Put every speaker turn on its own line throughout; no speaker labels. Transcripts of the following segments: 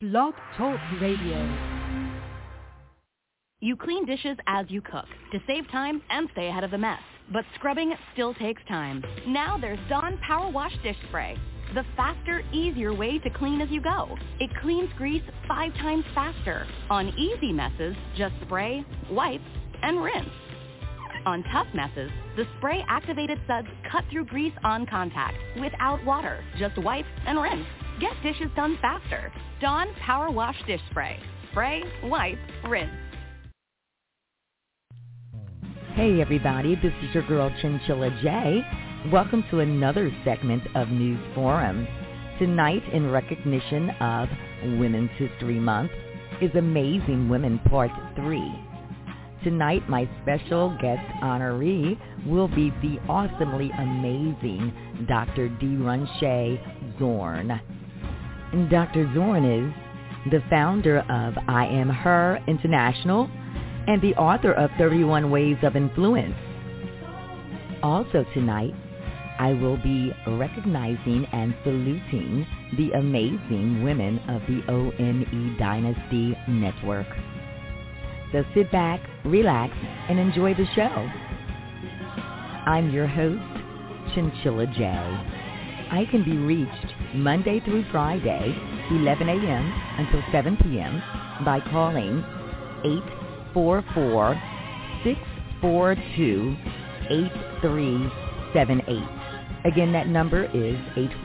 Blog Talk Radio.
You clean dishes as you cook to save time and stay ahead of the mess. But scrubbing still takes time. Now there's Dawn Power Wash Dish Spray, the faster, easier way to clean as you go. It cleans grease 5 times faster. On easy messes, just spray, wipe, and rinse. On tough messes, the spray-activated suds cut through grease on contact without water. Just wipe and rinse. Get dishes done faster. Dawn Power Wash Dish Spray. Spray, wipe, rinse.
Hey everybody, this is your girl Chinchilla J. Welcome to another segment of News Forum. Tonight, in recognition of Women's History Month, is Amazing Women Part 3. Tonight, my special guest honoree will be the awesomely amazing Dr. DeRunche Zorn. And Dr. Zorn is the founder of I Am Her International and the author of 31 Ways of Influence. Also tonight, I will be recognizing and saluting the amazing women of the ONE Dynasty Network. So sit back, relax, and enjoy the show. I'm your host, Chinchilla J. I can be reached Monday through Friday, 11 a.m. until 7 p.m. by calling 844-642-8378. Again, that number is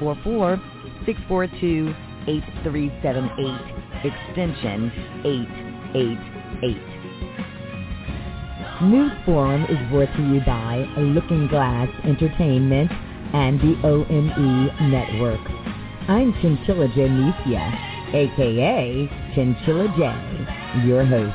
844-642-8378, extension 888. News Forum is brought to you by Looking Glass Entertainment and the ONE Network. I'm Chinchilla Janicia, a.k.a. Chinchilla J, your host.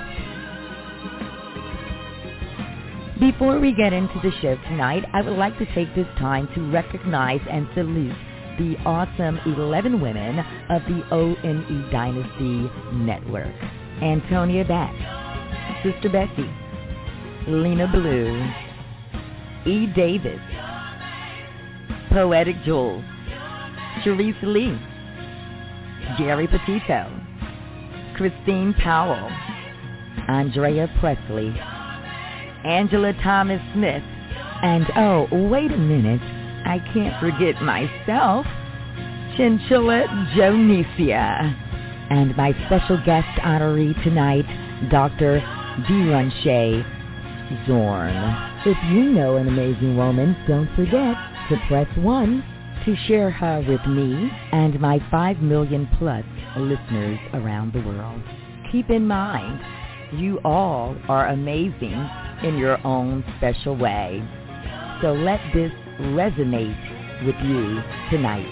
Before we get into the show tonight, I would like to take this time to recognize and salute the awesome 11 women of the ONE Dynasty Network. Antonia Batch, Sister Bessie, Lena Blue, E. Davis, Poetic Jules, Sharice Lee, Jerry Petito, Christine Powell, Andrea Presley, Angela Thomas Smith, and oh, wait a minute, I can't forget myself, Chinchilla Jonicia, and my special guest honoree tonight, Dr. DeRunche Zorn. If you know an amazing woman, don't forget to press 1 to share her with me and my 5 million plus listeners around the world. Keep in mind, you all are amazing in your own special way. So let this resonate with you tonight.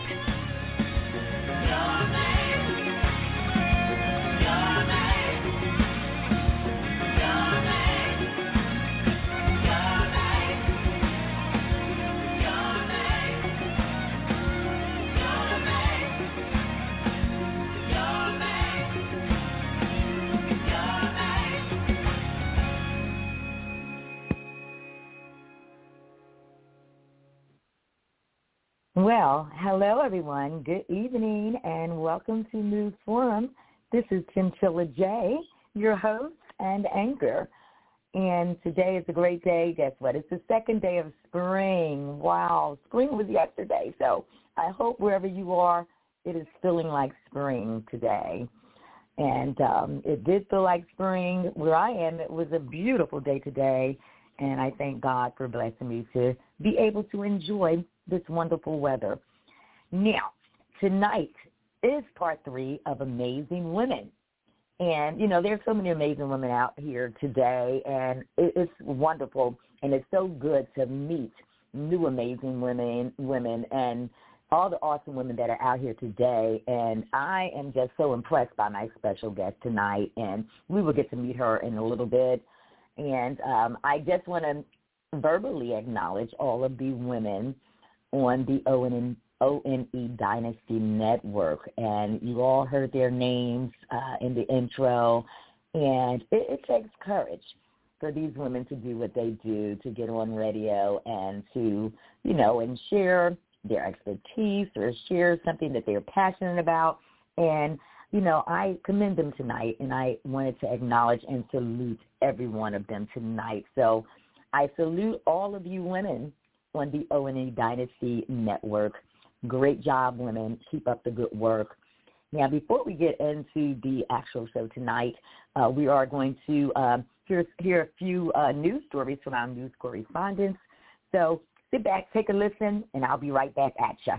Well, hello everyone. Good evening and welcome to News Forum. This is Chinchilla J, your host and anchor. And today is a great day. Guess what? It's the second day of spring. Wow, spring was yesterday. So I hope wherever you are, it is feeling like spring today. And it did feel like spring. Where I am, it was a beautiful day today. And I thank God for blessing me to be able to enjoy this wonderful weather. Now, tonight is part 3 of Amazing Women. And, you know, there's so many amazing women out here today, and it's wonderful, and it's so good to meet new amazing women and all the awesome women that are out here today. And I am just so impressed by my special guest tonight, and we will get to meet her in a little bit. And I just want to verbally acknowledge all of the women on the ONE Dynasty Network. And you all heard their names in the intro. And it takes courage for these women to do what they do, to get on radio and to, you know, and share their expertise or share something that they're passionate about. And I commend them tonight, and I wanted to acknowledge and salute every one of them tonight. So I salute all of you women on the O&E Dynasty Network. Great job, women. Keep up the good work. Now, before we get into the actual show tonight, we are going to hear a few news stories from our news correspondents. So sit back, take a listen, and I'll be right back at you.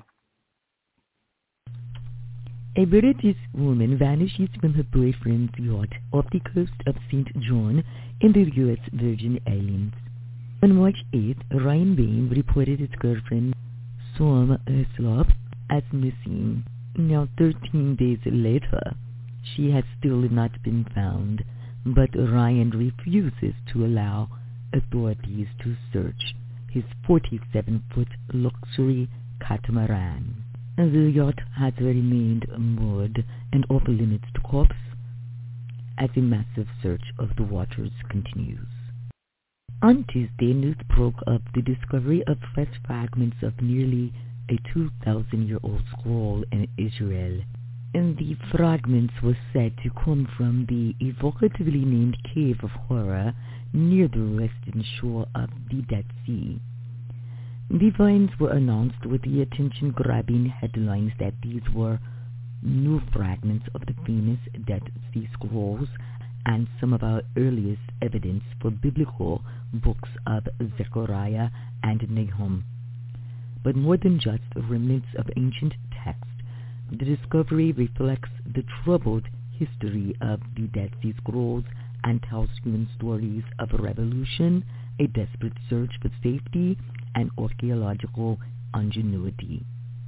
A British woman vanishes from her boyfriend's yacht off the coast of St. John in the U.S. Virgin Islands. On March 8th, Ryan Bain reported his girlfriend, Sam Heslop, as missing. Now, 13 days later, she has still not been found, but Ryan refuses to allow authorities to search his 47-foot luxury catamaran. The yacht has remained moored and off limits to cops as a massive search of the waters continues. On Tuesday, news broke of the discovery of fresh fragments of nearly a 2,000-year-old scroll in Israel. And the fragments were said to come from the evocatively named Cave of Horror near the western shore of the Dead Sea. The finds were announced with the attention-grabbing headlines that these were new fragments of the famous Dead Sea Scrolls and some of our earliest evidence for biblical books of Zechariah and Nahum. But more than just remnants of ancient text, the discovery reflects the troubled history of the Dead Sea Scrolls and tells human stories of a revolution, a desperate search for safety, and archaeological ingenuity.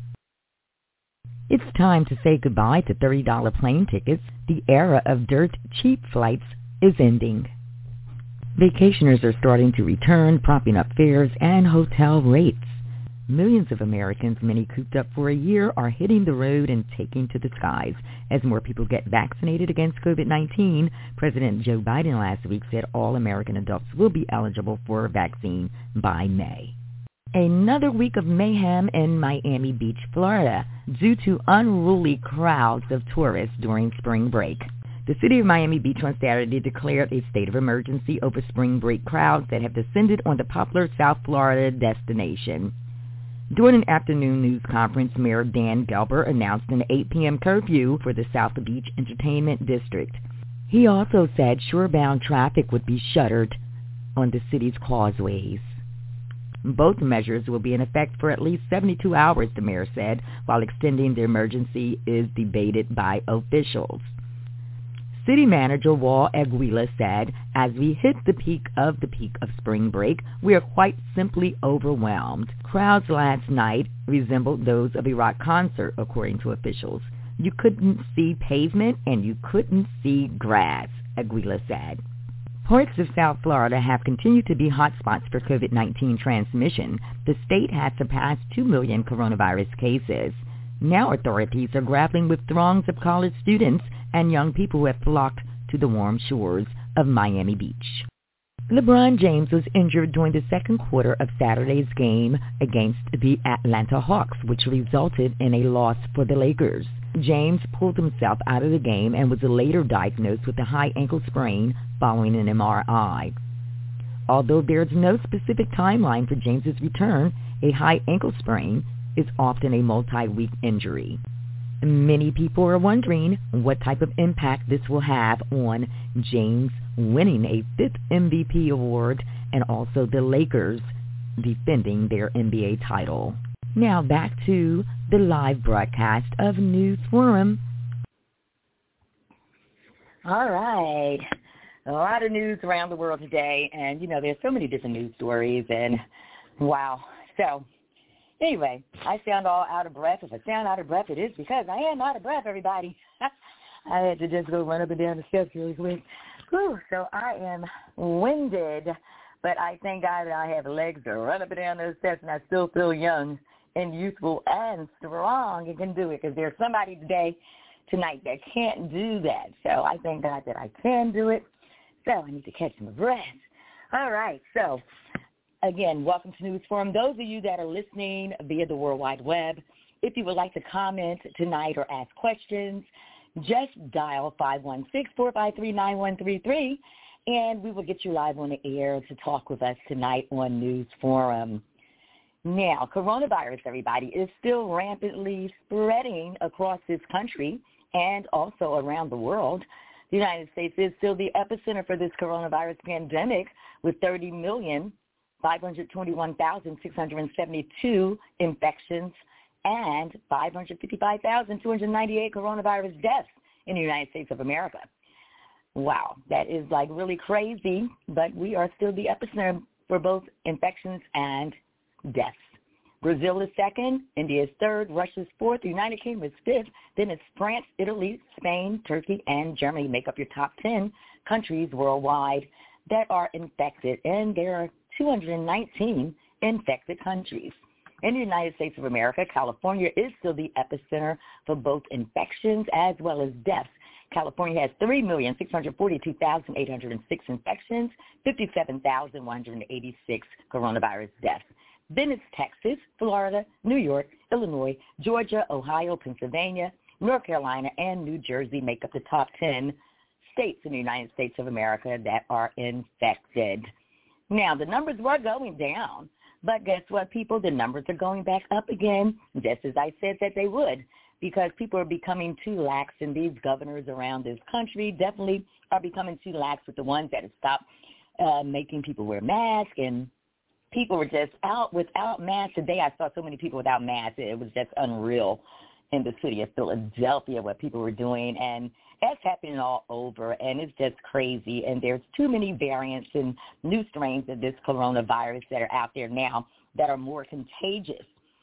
It's time to say goodbye to $30 plane tickets. The era of dirt cheap flights is ending. Vacationers are starting to return, propping up fares and hotel rates. Millions of Americans, many cooped up for a year, are hitting the road and taking to the skies. As more people get vaccinated against COVID-19, President Joe Biden last week said all American adults will be eligible for a vaccine by May. Another week of mayhem in Miami Beach, Florida, due to unruly crowds of tourists during spring break. The city of Miami Beach on Saturday declared a state of emergency over spring break crowds that have descended on the popular South Florida destination. During an afternoon news conference, Mayor Dan Gelber announced an 8 p.m. curfew for the South Beach Entertainment District. He also said shorebound traffic would be shuttered on the city's causeways. Both measures will be in effect for at least 72 hours, the mayor said, while extending the emergency is debated by officials. City Manager Wal Aguila said, as we hit the peak of spring break, we are quite simply overwhelmed. Crowds last night resembled those of a rock concert, according to officials. You couldn't see pavement and you couldn't see grass, Aguila said. Parts of South Florida have continued to be hotspots for COVID-19 transmission. The state has surpassed 2 million coronavirus cases. Now authorities are grappling with throngs of college students and young people who have flocked to the warm shores of Miami Beach. LeBron James was injured during the second quarter of Saturday's game against the Atlanta Hawks, which resulted in a loss for the Lakers. James pulled himself out of the game and was later diagnosed with a high ankle sprain following an MRI. Although there's no specific timeline for James's return, a high ankle sprain is often a multi-week injury. Many people are wondering what type of impact this will have on James winning a 5th MVP award and also the Lakers defending their NBA title. Now back to the live broadcast of News Forum.
All right. A lot of news around the world today, and, there's so many different news stories, and wow. So, anyway, I sound all out of breath. If I sound out of breath, it is because I am out of breath, everybody. I had to just go run up and down the steps really quick. Whew, so I am winded, but I thank God that I have legs to run up and down those steps, and I still feel young and youthful and strong and can do it, because there's somebody tonight that can't do that. So I thank God that I can do it. So I need to catch my breath. All right. So, again, welcome to News Forum. Those of you that are listening via the World Wide Web, if you would like to comment tonight or ask questions, just dial 516-453-9133, and we will get you live on the air to talk with us tonight on News Forum. Now, coronavirus, everybody, is still rampantly spreading across this country and also around the world. The United States is still the epicenter for this coronavirus pandemic with 30,521,672 infections and 555,298 coronavirus deaths in the United States of America. Wow, that is like really crazy, but we are still the epicenter for both infections and deaths. Brazil is second, India is third, Russia is fourth, the United Kingdom is fifth, then it's France, Italy, Spain, Turkey, and Germany make up your top 10 countries worldwide that are infected, and there are 219 infected countries. In the United States of America, California is still the epicenter for both infections as well as deaths. California has 3,642,806 infections, 57,186 coronavirus deaths. Then it's Texas, Florida, New York, Illinois, Georgia, Ohio, Pennsylvania, North Carolina, and New Jersey make up the top 10 states in the United States of America that are infected. Now, the numbers were going down, but guess what, people? The numbers are going back up again, just as I said that they would, because people are becoming too lax, and these governors around this country definitely are becoming too lax with the ones that have stopped making people wear masks, and people were just out without masks. Today I saw so many people without masks. It was just unreal in the city of Philadelphia what people were doing, and that's happening all over, and it's just crazy. And there's too many variants and new strains of this coronavirus that are out there now that are more contagious.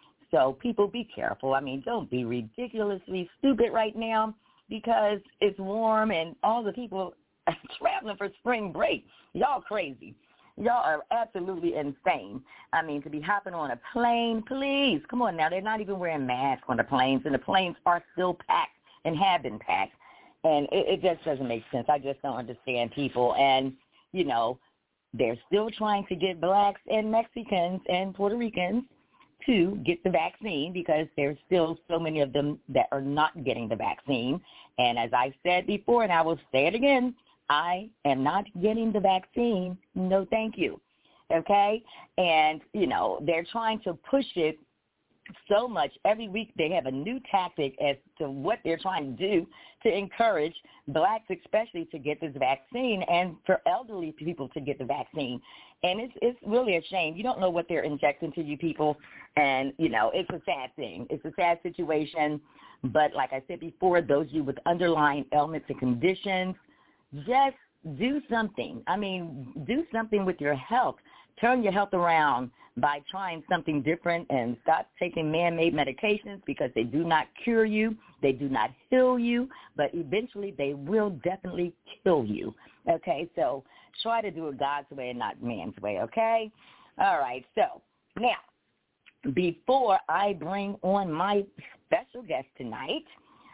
So people, be careful. I mean, don't be ridiculously stupid right now because it's warm and all the people are traveling for spring break. Y'all crazy. Y'all are absolutely insane. I mean, to be hopping on a plane, please, come on now. They're not even wearing masks on the planes, and the planes are still packed and have been packed. And it just doesn't make sense. I just don't understand people. And, you know, they're still trying to get blacks and Mexicans and Puerto Ricans to get the vaccine because there's still so many of them that are not getting the vaccine. And as I said before, and I will say it again, I am not getting the vaccine. No, thank you. Okay? And, you know, they're trying to push it so much. Every week they have a new tactic as to what they're trying to do to encourage blacks especially to get this vaccine and for elderly people to get the vaccine. And it's really a shame. You don't know what they're injecting to you people. And, you know, it's a sad thing. It's a sad situation. But like I said before, those of you with underlying ailments and conditions, just do something. I mean, do something with your health. Turn your health around by trying something different and stop taking man-made medications because they do not cure you. They do not heal you, but eventually they will definitely kill you. Okay, so try to do it God's way and not man's way, okay? All right, so now, before I bring on my special guest tonight,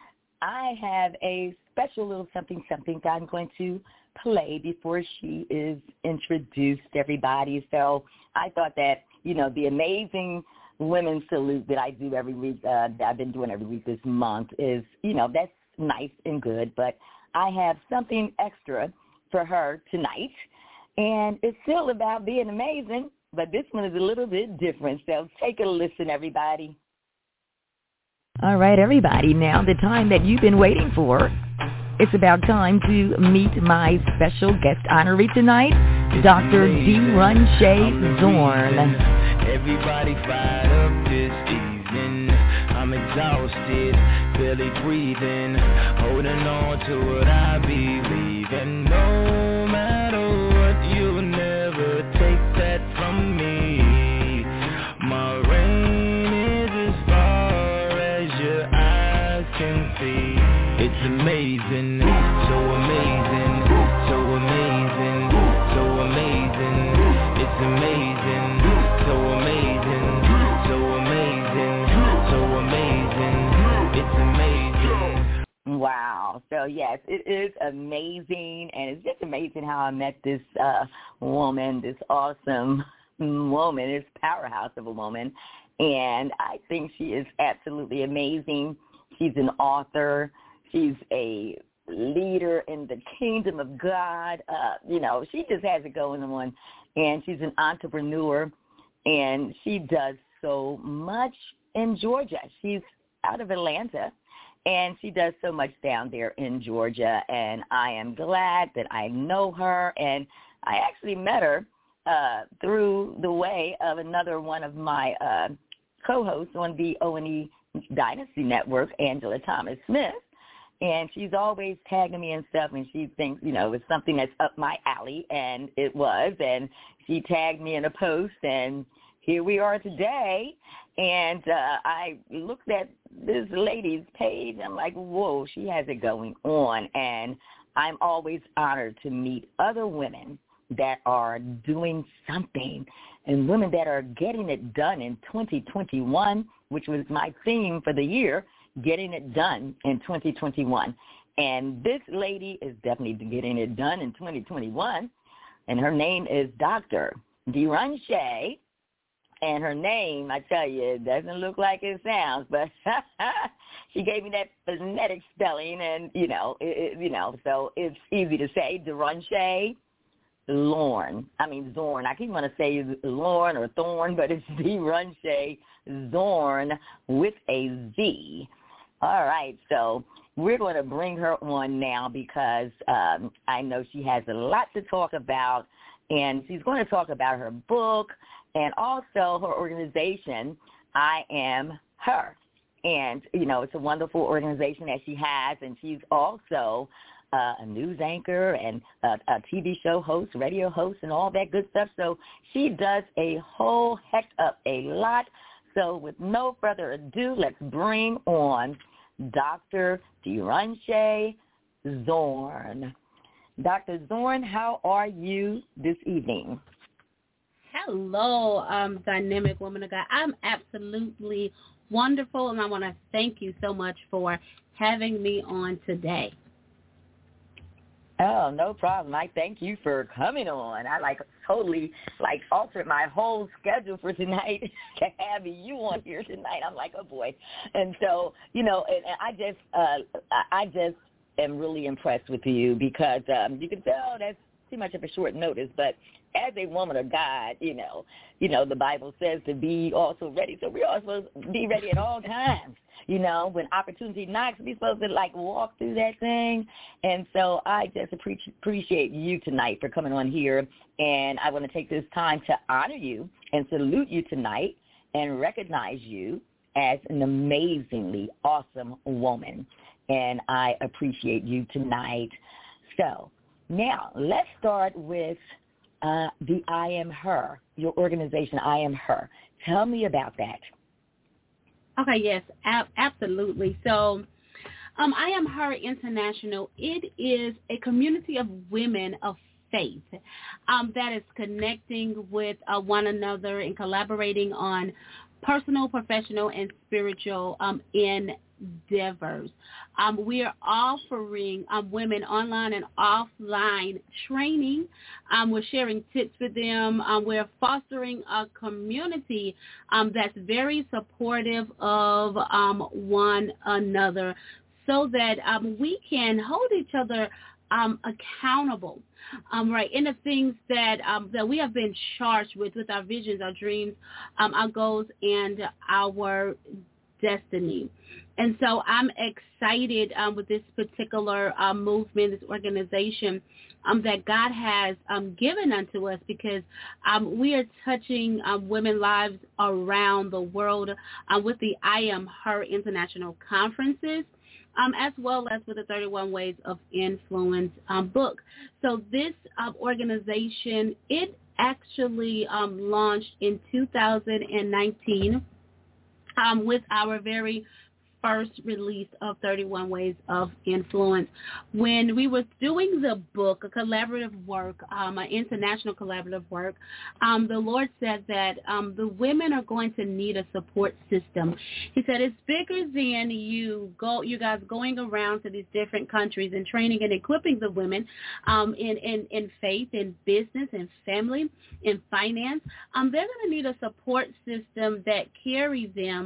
I have a special little something that I'm going to play before she is introduced, everybody. So I thought that, you know, the amazing women's salute that I do every week, that I've been doing every week this month is, you know, that's nice and good, but I have something extra for her tonight, and it's still about being amazing, but this one is a little bit different. So take a listen, everybody.
All right, everybody, now the time that you've been waiting for. It's about time to meet my special guest honoree tonight, Dr. De'Runche Zorn.
Everybody fired up this evening. I'm exhausted, barely breathing, holding on to what I believe in. No matter what, you'll never take that from me. My reign is as far as your eyes can see. It's amazing, so amazing, so amazing, so amazing. It's amazing, so amazing, so amazing, so amazing. It's amazing.
Wow. So, yes, it is amazing, and it's just amazing how I met this woman, this awesome woman, this powerhouse of a woman, and I think she is absolutely amazing. She's an author. She's a leader in the kingdom of God. She just has it going on, and she's an entrepreneur, and she does so much in Georgia. She's out of Atlanta, and she does so much down there in Georgia, and I am glad that I know her, and I actually met her through the way of another one of my co-hosts on the O&E Dynasty Network, Angela Thomas-Smith, and she's always tagging me and stuff, and she thinks, it's something that's up my alley, and it was, and she tagged me in a post, and here we are today, and I looked at this lady's page, and I'm like, whoa, she has it going on, and I'm always honored to meet other women that are doing something, and women that are getting it done in 2021, which was my theme for the year, getting it done in 2021. And this lady is definitely getting it done in 2021, and her name is Dr. DeRunche. And her name, I tell you, it doesn't look like it sounds, but she gave me that phonetic spelling, and, so it's easy to say, DeRunche Zorn. I keep wanting to say Lorne or Thorn, but it's DeRunche Zorn with a Z. All right, so we're going to bring her on now because I know she has a lot to talk about, and she's going to talk about her book and also her organization, I Am Her. And, it's a wonderful organization that she has, and she's also a news anchor and a TV show host, radio host, and all that good stuff. So she does a whole heck of a lot. So with no further ado, let's bring on Dr. DeRunche Zorn. Dr. Zorn, how are you this evening?
Hello, dynamic woman of God. I'm absolutely wonderful, and I want to thank you so much for having me on today.
Oh, no problem. I thank you for coming on. I totally altered my whole schedule for tonight to have you on here tonight. I'm like, oh boy. And so, and I just am really impressed with you because you can tell that's too much of a short notice, but as a woman of God, the Bible says to be also ready. So we're all supposed to be ready at all times. When opportunity knocks, we're supposed to walk through that thing. And so I just appreciate you tonight for coming on here. And I want to take this time to honor you and salute you tonight and recognize you as an amazingly awesome woman. And I appreciate you tonight. So now let's start with the I Am Her, your organization, I Am Her. Tell me about that.
Okay, yes, absolutely. So I Am Her International, it is a community of women of faith that is connecting with one another and collaborating on personal, professional, and spiritual endeavors. We are offering women online and offline training. We're sharing tips with them. We're fostering a community that's very supportive of one another so that we can hold each other accountable, right, in the things that we have been charged with our visions, our dreams, our goals, and our destiny. And so I'm excited with this particular movement, this organization that God has given unto us because we are touching women's lives around the world with the I Am Her International Conferences, as well as with the 31 Ways of Influence book. So this organization, it actually launched in 2019 with our very first release of 31 Ways of Influence. When we were doing the book, a collaborative work, an international collaborative work, the Lord said that the women are going to need a support system. He said it's bigger than you guys going around to these different countries and training and equipping the women in faith, in business, in family, in finance. They're going to need a support system that carries them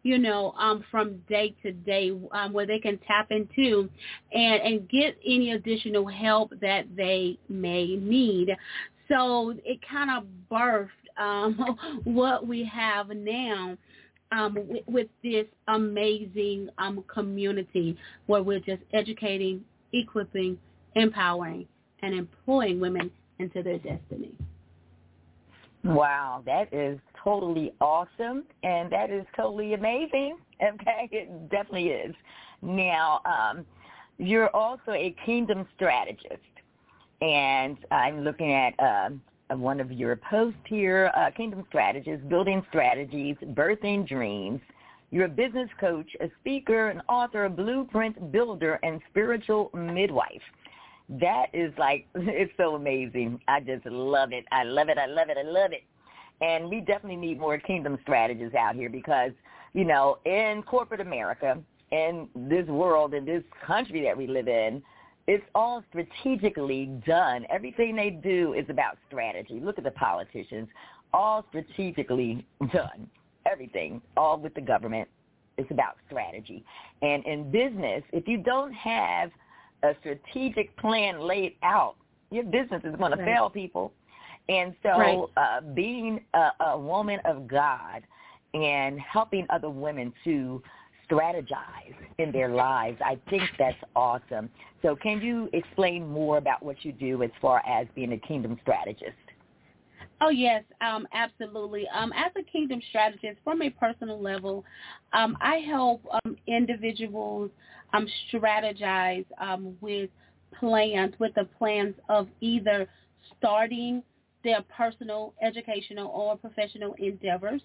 from day to day, where they can tap into and get any additional help that they may need. So it kind of birthed what we have now with this amazing community where we're just educating, equipping, empowering, and employing women into their destiny.
Wow, that is totally awesome, and that is totally amazing. Okay, it definitely is. Now, you're also a kingdom strategist, and I'm looking at one of your posts here, Kingdom Strategist, Building Strategies, Birthing Dreams. You're a business coach, a speaker, an author, a blueprint builder, and spiritual midwife. That is it's so amazing. I just love it. I love it. I love it. I love it. And we definitely need more kingdom strategists out here because, in corporate America, in this world, in this country that we live in, it's all strategically done. Everything they do is about strategy. Look at the politicians, all strategically done. Everything, all with the government, it's about strategy. And in business, if you don't have a strategic plan laid out, your business is going to fail, people. And so being a woman of God and helping other women to strategize in their lives, I think that's awesome. So can you explain more about what you do as far as being a kingdom strategist?
Oh, yes, absolutely. As a kingdom strategist, from a personal level, I help individuals strategize with the plans of either starting their personal, educational, or professional endeavors.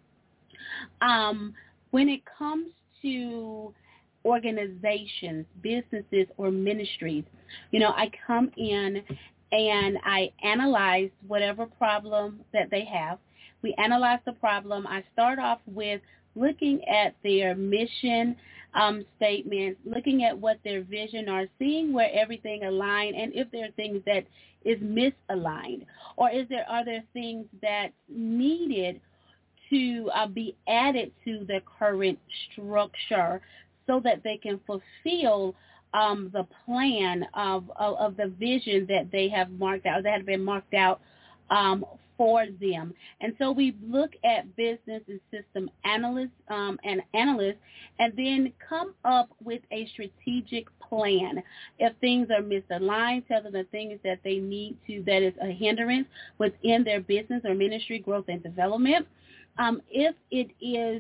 When it comes to organizations, businesses, or ministries, I come in and I analyze whatever problem that they have. We analyze the problem. I start off with looking at their mission statement, looking at what their vision are, seeing where everything aligned, and if there are things that is misaligned, or are there things that needed to be added to the current structure so that they can fulfill the plan of the vision that they have marked out, that have been marked out for them. And so we look at business and system analysts, and then come up with a strategic plan. If things are misaligned, tell them the things that they need to, that is a hindrance within their business or ministry growth and development. If it is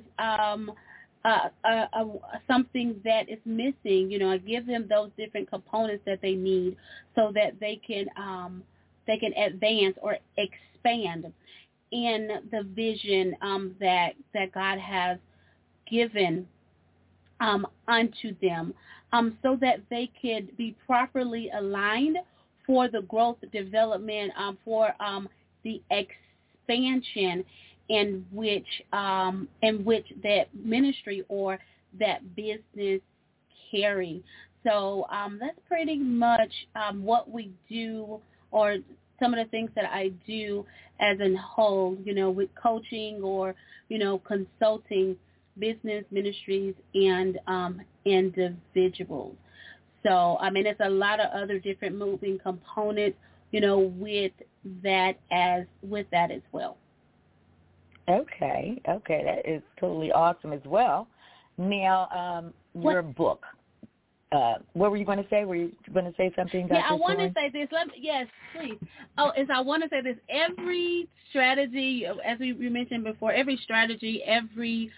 something that is missing, I give them those different components that they need so that they can advance or expand in the vision that God has given unto them, so that they could be properly aligned for the growth, development, for the expansion in which that ministry or that business carry. So that's pretty much what we do, or some of the things that I do as a whole, with coaching or, consulting business, ministries, and individuals. So, it's a lot of other different moving components, with that as well.
Okay, that is totally awesome as well. Now, your book. What were you going to say? Were you going to say something, Dr.
Yeah, I want to
Thorne?
say this. Yes, please. I want to say this. Every strategy, as we mentioned before, every strategy, every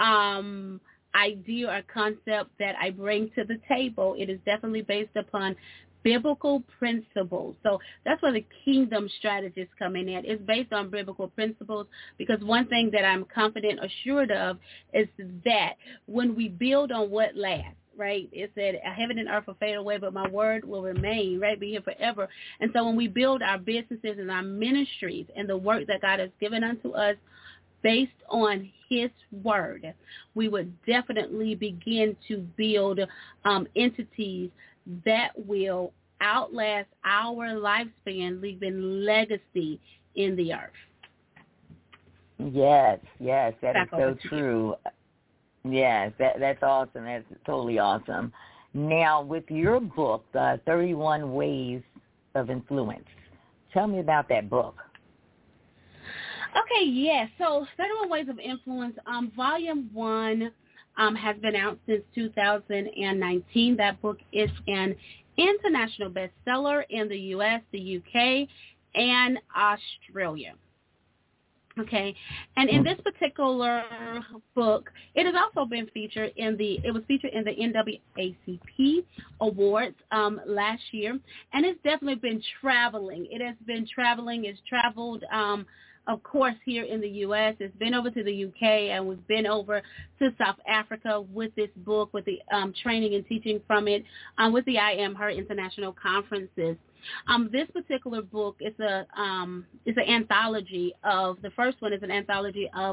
idea or concept that I bring to the table, it is definitely based upon biblical principles. So that's where the kingdom strategists come in at. It's based on biblical principles, because one thing that I'm confident, assured of, is that when we build on what lasts, right? It said, heaven and earth will fade away, but my word will remain, right? Be here forever. And so when we build our businesses and our ministries and the work that God has given unto us based on his word, we would definitely begin to build entities that will outlast our lifespan, leaving legacy in the earth.
Yes, that is so true. Yes, that's awesome. That's totally awesome. Now, with your book, 31 Ways of Influence, tell me about that book.
Okay, yes. So 31 Ways of Influence, Volume 1 has been out since 2019. That book is an international bestseller in the U.S., the UK, and Australia. Okay, and in this particular book, it has also been featured it was featured in the NAACP Awards last year, and it's definitely been traveling. It has been traveling. It's traveled, of course, here in the U.S. It's been over to the U.K., and we've been over to South Africa with this book, with the training and teaching from it, with the I Am Her International Conferences. This particular book is an anthology of, the first one is an anthology of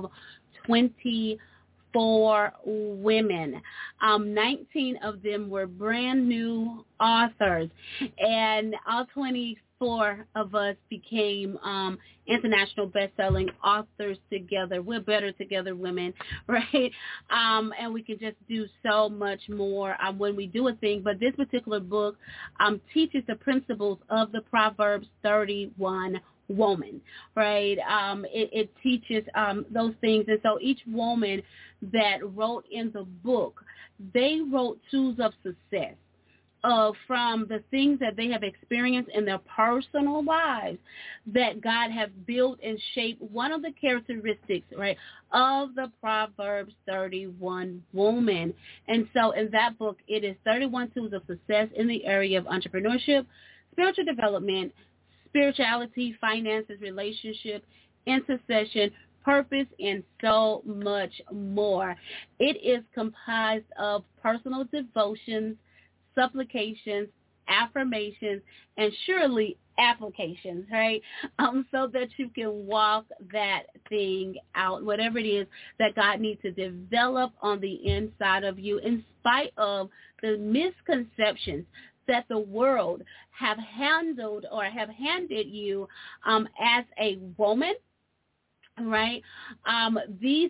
24 women. 19 of them were brand new authors, and all 24 of us became international best-selling authors together. We're better together, women, right? And we can just do so much more when we do a thing. But this particular book teaches the principles of the Proverbs 31 woman, right? It teaches those things. And so each woman that wrote in the book, they wrote tools of success from the things that they have experienced in their personal lives that God has built and shaped. One of the characteristics, right, of the Proverbs 31 woman. And so in that book, it is 31 tools of success in the area of entrepreneurship, spiritual development, spirituality, finances, relationship, intercession, purpose, and so much more. It is comprised of personal devotions, supplications, affirmations, and surely applications, right? So that you can walk that thing out, whatever it is that God needs to develop on the inside of you, in spite of the misconceptions that the world have handled or have handed you as a woman. Right? These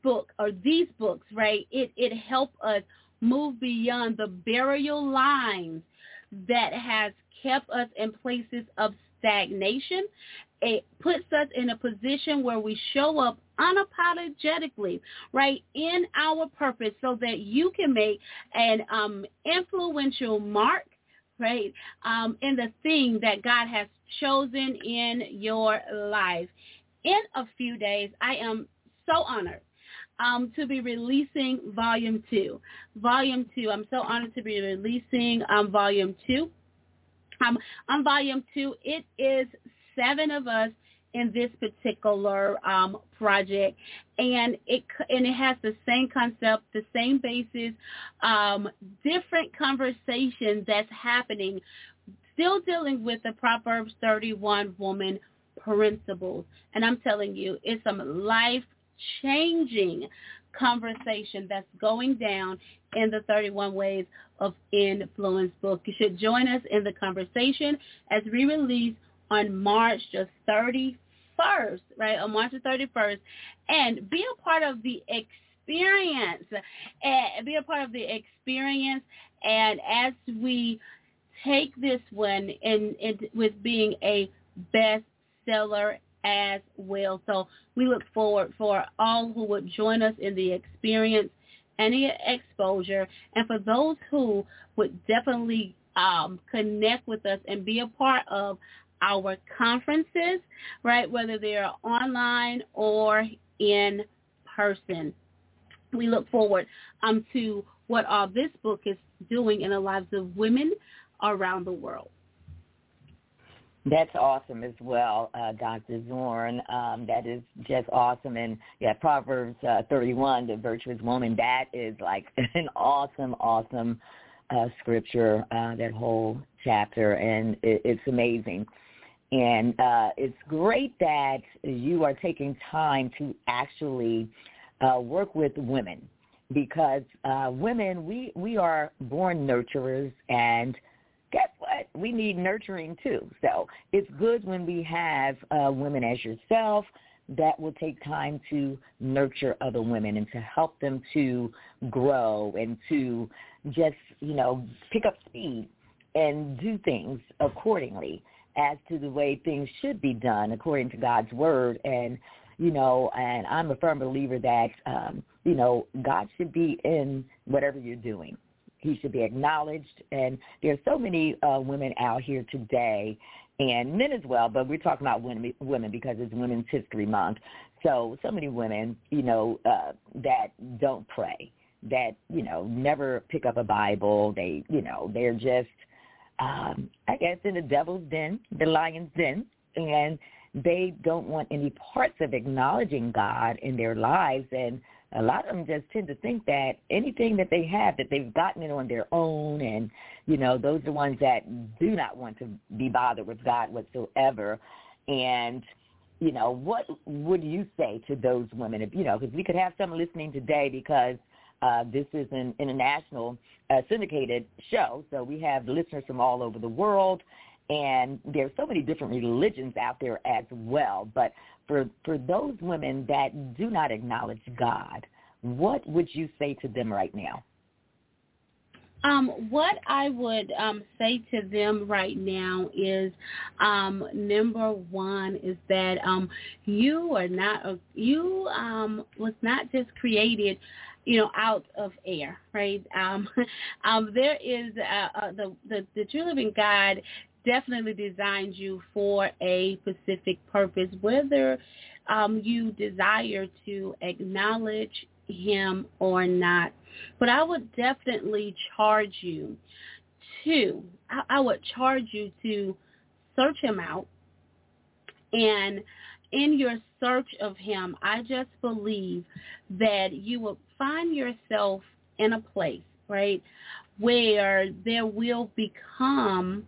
books, right? It help us move beyond the burial lines that has kept us in places of stagnation. It puts us in a position where we show up unapologetically, right, in our purpose, so that you can make an influential mark, right, in the thing that God has chosen in your life. In a few days, I am so honored to be releasing Volume 2. Volume 2, I'm so honored to be releasing Volume 2. On Volume 2, it is 7 of us in this particular project, and it has the same concept, the same basis, different conversation that's happening, still dealing with the Proverbs 31 woman principles. And I'm telling you, it's some life-changing conversation that's going down in the 31 Ways of Influence book. You should join us in the conversation as we release on March the 31st, right? On March the 31st, and be a part of the experience. And as we take this one and with being a bestseller as well. So we look forward for all who would join us in the experience and the exposure, and for those who would definitely connect with us and be a part of our conferences, right, whether they're online or in person. We look forward to what all this book is doing in the lives of women around the world.
That's awesome as well, Dr. Zorn. That is just awesome. And, yeah, Proverbs 31, the virtuous woman, that is like an awesome scripture, that whole chapter, and it's amazing. And it's great that you are taking time to actually work with women, because women, we are born nurturers, and guess what? We need nurturing too. So it's good when we have women as yourself that will take time to nurture other women and to help them to grow and to just, pick up speed and do things accordingly as to the way things should be done according to God's word. And, and I'm a firm believer that, God should be in whatever you're doing. He should be acknowledged. And there's so many women out here today, and men as well, but we're talking about women because it's Women's History Month. So many women, that don't pray, that, never pick up a Bible. They're just, I guess, in the devil's den, the lion's den, and they don't want any parts of acknowledging God in their lives. And a lot of them just tend to think that anything that they have, that they've gotten it on their own, and, those are the ones that do not want to be bothered with God whatsoever. And, what would you say to those women? Because we could have some listening today because this is an international syndicated show, so we have listeners from all over the world, and there's so many different religions out there as well. But for those women that do not acknowledge God, what would you say to them right now?
What I would say to them right now is, number one, is that you was not just created, out of air, right? There is the true living God definitely designed you for a specific purpose, whether you desire to acknowledge him or not. But I would definitely charge you to search him out. And in your search of him, I just believe that you will find yourself in a place, right, where there will become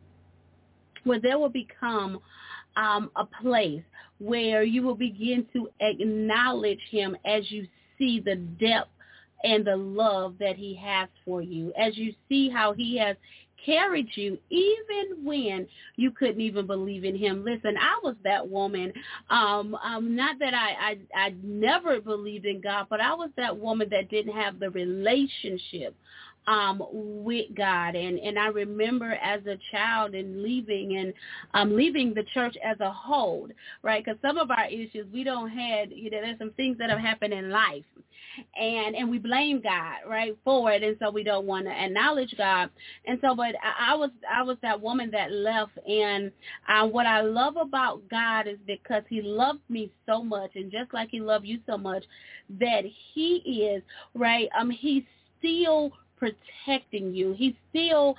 a place where you will begin to acknowledge him as you see the depth and the love that he has for you, as you see how he has carried you even when you couldn't even believe in him. Listen, I was that woman. Not that I never believed in God, but I was that woman that didn't have the relationship with God. And I remember as a child and leaving the church as a whole, right? Because some of our issues we don't have, there's some things that have happened in life. And we blame God, right, for it, and so we don't want to acknowledge God. And so, but I was that woman that left, and what I love about God is because he loved me so much, and just like he loved you so much, that he is, right, he's still protecting you. He still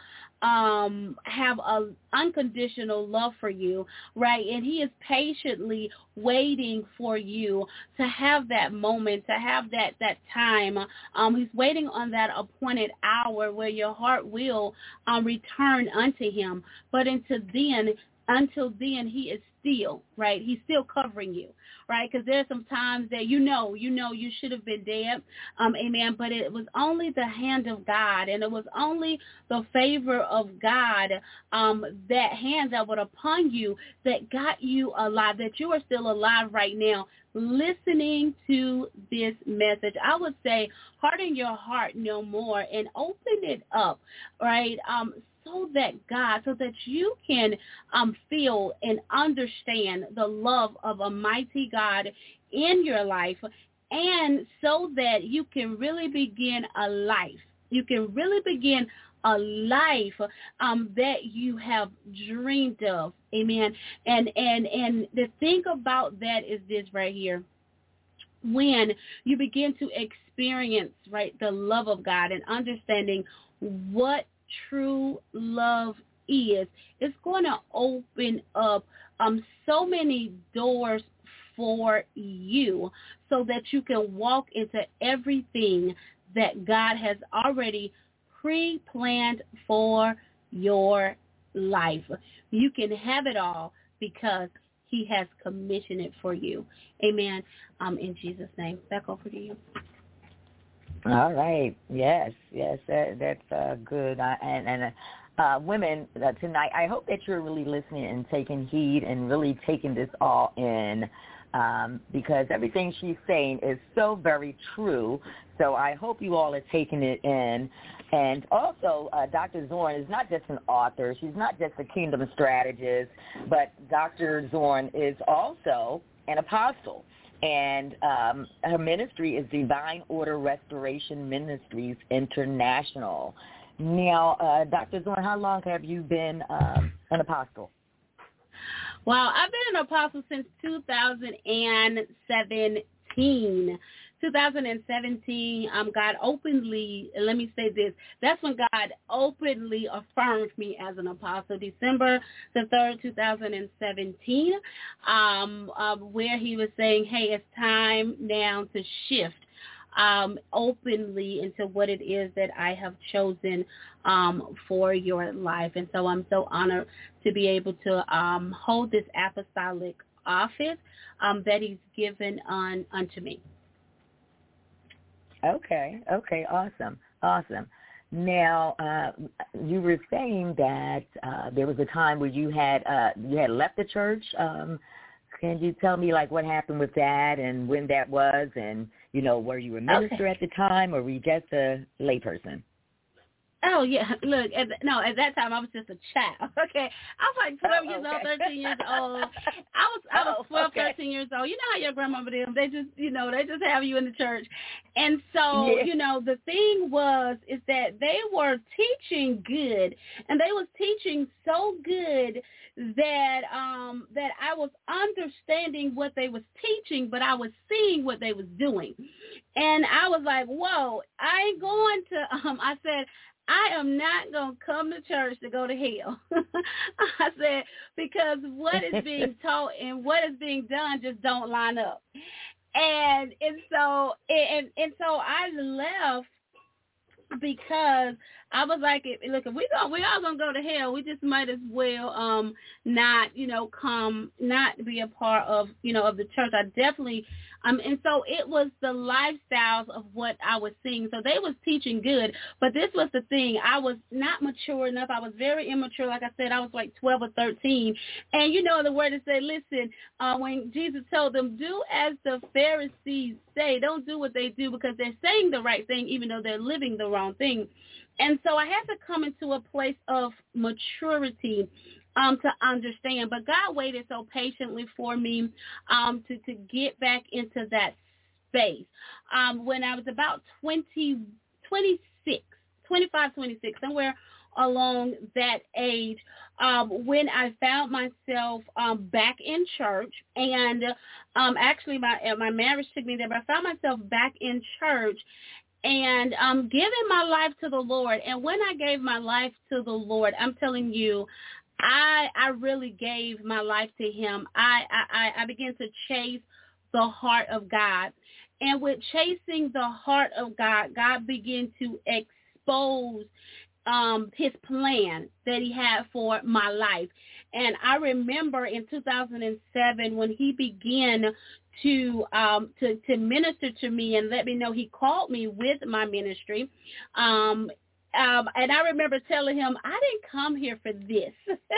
have an unconditional love for you, right? And he is patiently waiting for you to have that moment, to have that time. He's waiting on that appointed hour where your heart will return unto him. But until then, he is still, right? He's still covering you, right? Because there's some times that you should have been dead, amen, but it was only the hand of God, and it was only the favor of God, that hand that was upon you that got you alive, that you are still alive right now, listening to this message. I would say harden your heart no more and open it up, right? So that you can feel and understand the love of a mighty God in your life, and so that you can really begin a life. You can really begin a life that you have dreamed of. Amen. And the thing about that is this right here. When you begin to experience, right, the love of God and understanding what true love is, it's going to open up so many doors for you so that you can walk into everything that God has already pre-planned for your life. You can have it all because he has commissioned it for you. Amen. In Jesus' name. Back over to you.
All right. Yes, that's good. women tonight, I hope that you're really listening and taking heed and really taking this all in, because everything she's saying is so very true. So I hope you all are taking it in. And also, Dr. Zorn is not just an author. She's not just a kingdom strategist, but Dr. Zorn is also an apostle. And her ministry is Divine Order Restoration Ministries International. Now, Dr. Zorn, how long have you been an apostle?
Well, I've been an apostle since 2017. 2017, God openly, let me say this, that's when God openly affirmed me as an apostle, December the 3rd, 2017, where he was saying, hey, it's time now to shift openly into what it is that I have chosen for your life. And so I'm so honored to be able to hold this apostolic office that he's given unto me.
Okay, awesome. Now, you were saying that there was a time where you had left the church. Can you tell me, like, what happened with that and when that was, and, you know, were you a minister at the time, or were you just a layperson?
Oh, yeah. Look, at that time I was just a child. Okay. I was like 12 years old, 13 years old. I was 12, 13 years old. You know how your grandmama did. They just have you in the church. And so, you know, the thing is that they were teaching good, and they was teaching so good that that I was understanding what they was teaching, but I was seeing what they was doing. And I was like, whoa, I ain't going to, I said, I am not going to come to church to go to hell. I said, because what is being taught and what is being done just don't line up. And so I left because I was like, look, if we all gonna go to hell, we just might as well not be a part of of the church. I definitely and so it was the lifestyles of what I was seeing. So they was teaching good, but this was the thing. I was not mature enough. I was very immature. Like I said, I was like 12 or 13. And you know the word is say, listen, when Jesus told them, do as the Pharisees say, don't do what they do, because they're saying the right thing even though they're living the wrong thing. And so I had to come into a place of maturity to understand. But God waited so patiently for me to get back into that space. When I was about 25, 26, somewhere along that age, when I found myself back in church, and actually my marriage took me there, but I found myself back in church and giving my life to the Lord. And when I gave my life to the Lord, I'm telling you, I really gave my life to him. I began to chase the heart of God. And with chasing the heart of God, God began to expose his plan that he had for my life. And I remember in 2007 when he began to minister to me and let me know he called me with my ministry. And I remember telling him, I didn't come here for this.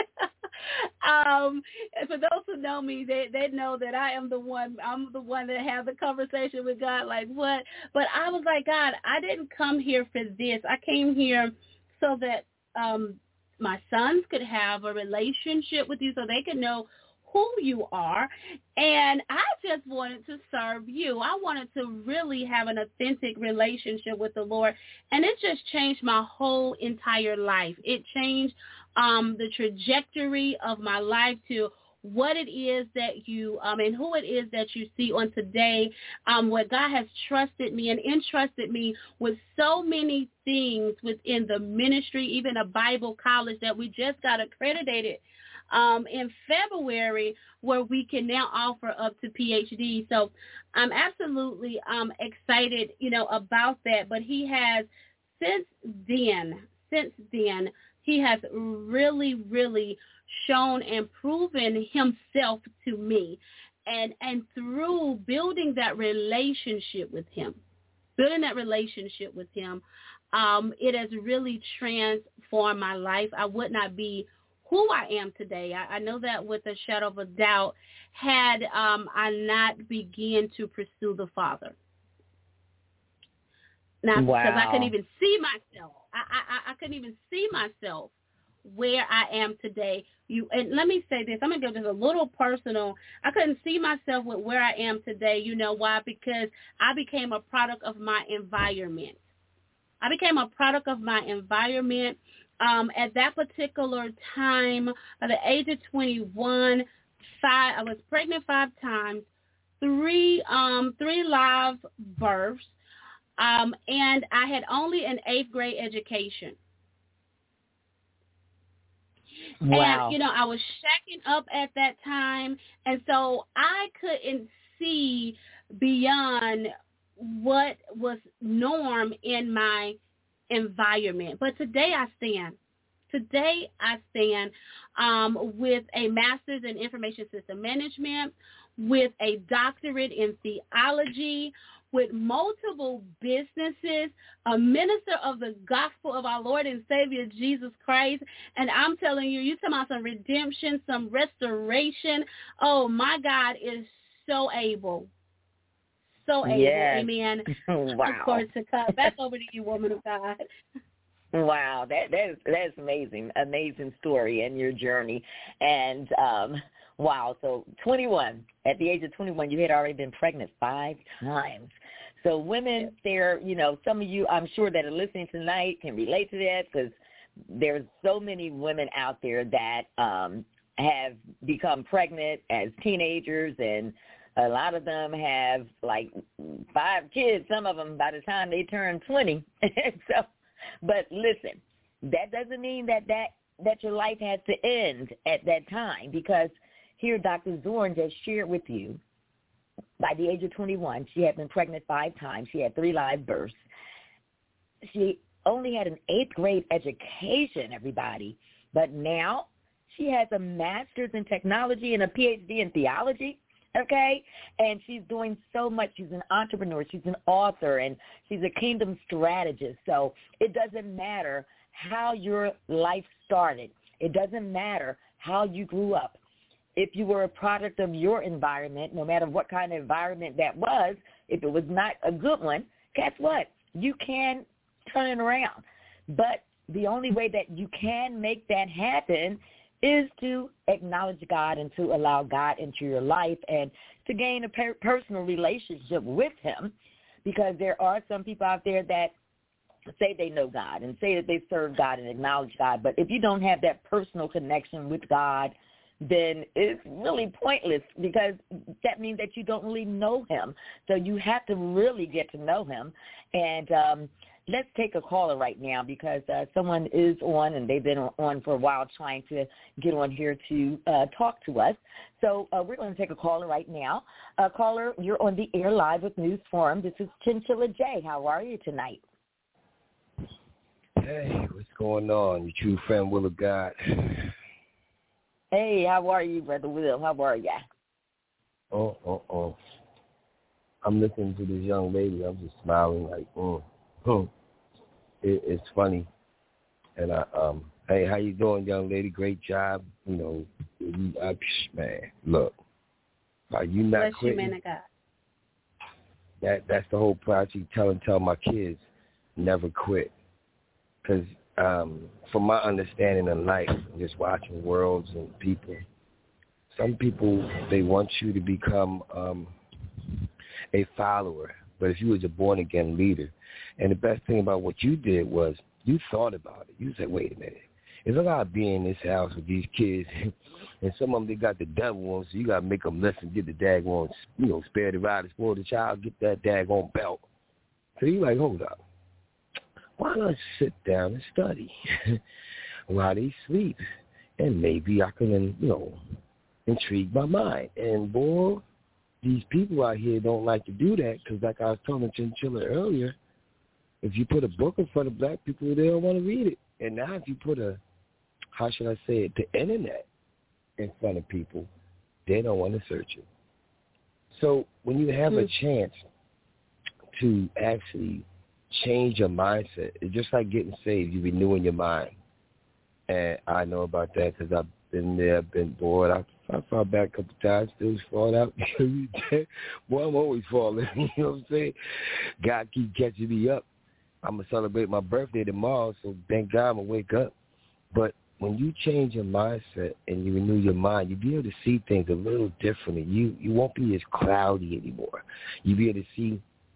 For those who know me, they know that I'm the one that have the conversation with God, like what? But I was like, God, I didn't come here for this. I came here so that my sons could have a relationship with you, so they could know who you are. And I just wanted to serve you. I wanted to really have an authentic relationship with the Lord. And it just changed my whole entire life. It changed the trajectory of my life to what it is that you and who it is that you see on today, what God has trusted me and entrusted me with so many things within the ministry, even a Bible college that we just got accredited in February, where we can now offer up to PhD. So I'm absolutely excited, about that. But he has since then, he has really, really shown and proven himself to me. And through building that relationship with him, It has really transformed my life. I would not be who I am today. I know that with a shadow of a doubt, had I not begun to pursue the Father. Now, because I couldn't even see myself. I couldn't even see myself where I am today. And let me say this. I'm going to go just a little personal. I couldn't see myself with where I am today. You know why? Because I became a product of my environment. At that particular time, at the age of 21, I was pregnant 5 times, 3 live births, and I had only an 8th grade education.
Wow.
And, I was shacking up at that time, and so I couldn't see beyond what was norm in my environment. But today I stand. With a master's in information system management, with a doctorate in theology, with multiple businesses, a minister of the gospel of our Lord and Savior Jesus Christ. And I'm telling you, you're talking about some redemption, some restoration. Oh, my God is so able. So able.
Yes.
Amen.
Wow.
Of course, to come. Back over to you, woman of God.
Wow, that's amazing story and your journey. And wow, so 21, at the age of 21, you had already been pregnant 5 times. So women there, some of you I'm sure that are listening tonight can relate to that, because there's so many women out there that have become pregnant as teenagers, and a lot of them have like 5 kids, some of them by the time they turn 20. So, but listen, that doesn't mean that your life has to end at that time, because here Dr. Zorn just shared with you, by the age of 21, she had been pregnant 5 times. She had 3 live births. She only had an 8th grade education, everybody, but now she has a master's in technology and a PhD in theology. Okay, and she's doing so much. She's an entrepreneur. She's an author, and she's a kingdom strategist. So it doesn't matter how your life started. It doesn't matter how you grew up. If you were a product of your environment, no matter what kind of environment that was, if it was not a good one, guess what? You can turn it around. But the only way that you can make that happen is to acknowledge God and to allow God into your life and to gain a personal relationship with him, because there are some people out there that say they know God and say that they serve God and acknowledge God, but if you don't have that personal connection with God, then it's really pointless, because that means that you don't really know him. So you have to really get to know him. And let's take a caller right now, because someone is on, and they've been on for a while trying to get on here to talk to us. So we're going to take a caller right now. Caller, you're on the air live with News Forum. This is Chinchilla J. How are you tonight?
Hey, what's going on? Your true friend, Will of God.
Hey, how are you, Brother Will? How are you?
Oh. I'm listening to this young lady. I'm just smiling like, It's funny. And hey, how you doing, young lady? Great job. Man, look, are you not
Bless
quitting?
you, man of God.
That's the whole project. Tell my kids, never quit. Because from my understanding of life, just watching worlds and people, some people, they want you to become a follower. But if you was a born-again leader, and the best thing about what you did was you thought about it. You said, wait a minute. If I got to be in this house with these kids, and some of them, they got the devil on, so you got to make them listen, get the daggone, spare the rod, spoil the child, get that daggone belt. So you like, hold up. Why not sit down and study while they sleep? And maybe I can, intrigue my mind. And, boy, these people out here don't like to do that, because like I was telling Chinchilla earlier, if you put a book in front of black people, they don't want to read it. And now if you put the internet in front of people, they don't want to search it. So when you have a chance to actually change your mindset. It's just like getting saved. You're renewing your mind. And I know about that because I've been there, I've been bored. I fall back a couple times, still fall out. Boy, I'm always falling. You know what I'm saying? God keep catching me up. I'm going to celebrate my birthday tomorrow, so thank God I'm going to wake up. But when you change your mindset and you renew your mind, you'll be able to see things a little differently. You won't be as cloudy anymore. You'll be able to see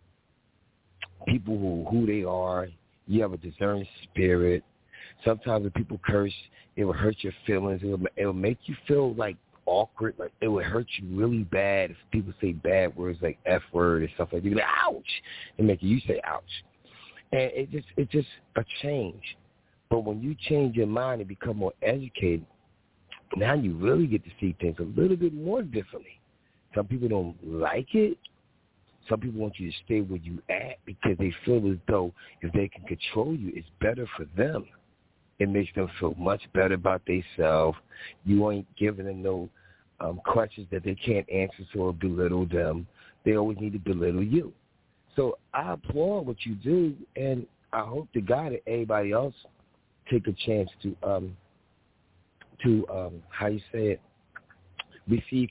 people who they are. You have a discerning spirit. Sometimes when people curse, it will hurt your feelings. It will make you feel like awkward. Like it will hurt you really bad if people say bad words like F word and stuff like that. You're like, ouch! And make you say ouch. And it's just a change. But when you change your mind and become more educated, now you really get to see things a little bit more differently. Some people don't like it. Some people want you to stay where you at because they feel as though if they can control you, it's better for them. It makes them feel much better about themselves. You ain't giving them no questions that they can't answer, so belittle them. They always need to belittle you. So I applaud what you do, and I hope to God that everybody else take a chance to how you say it, receive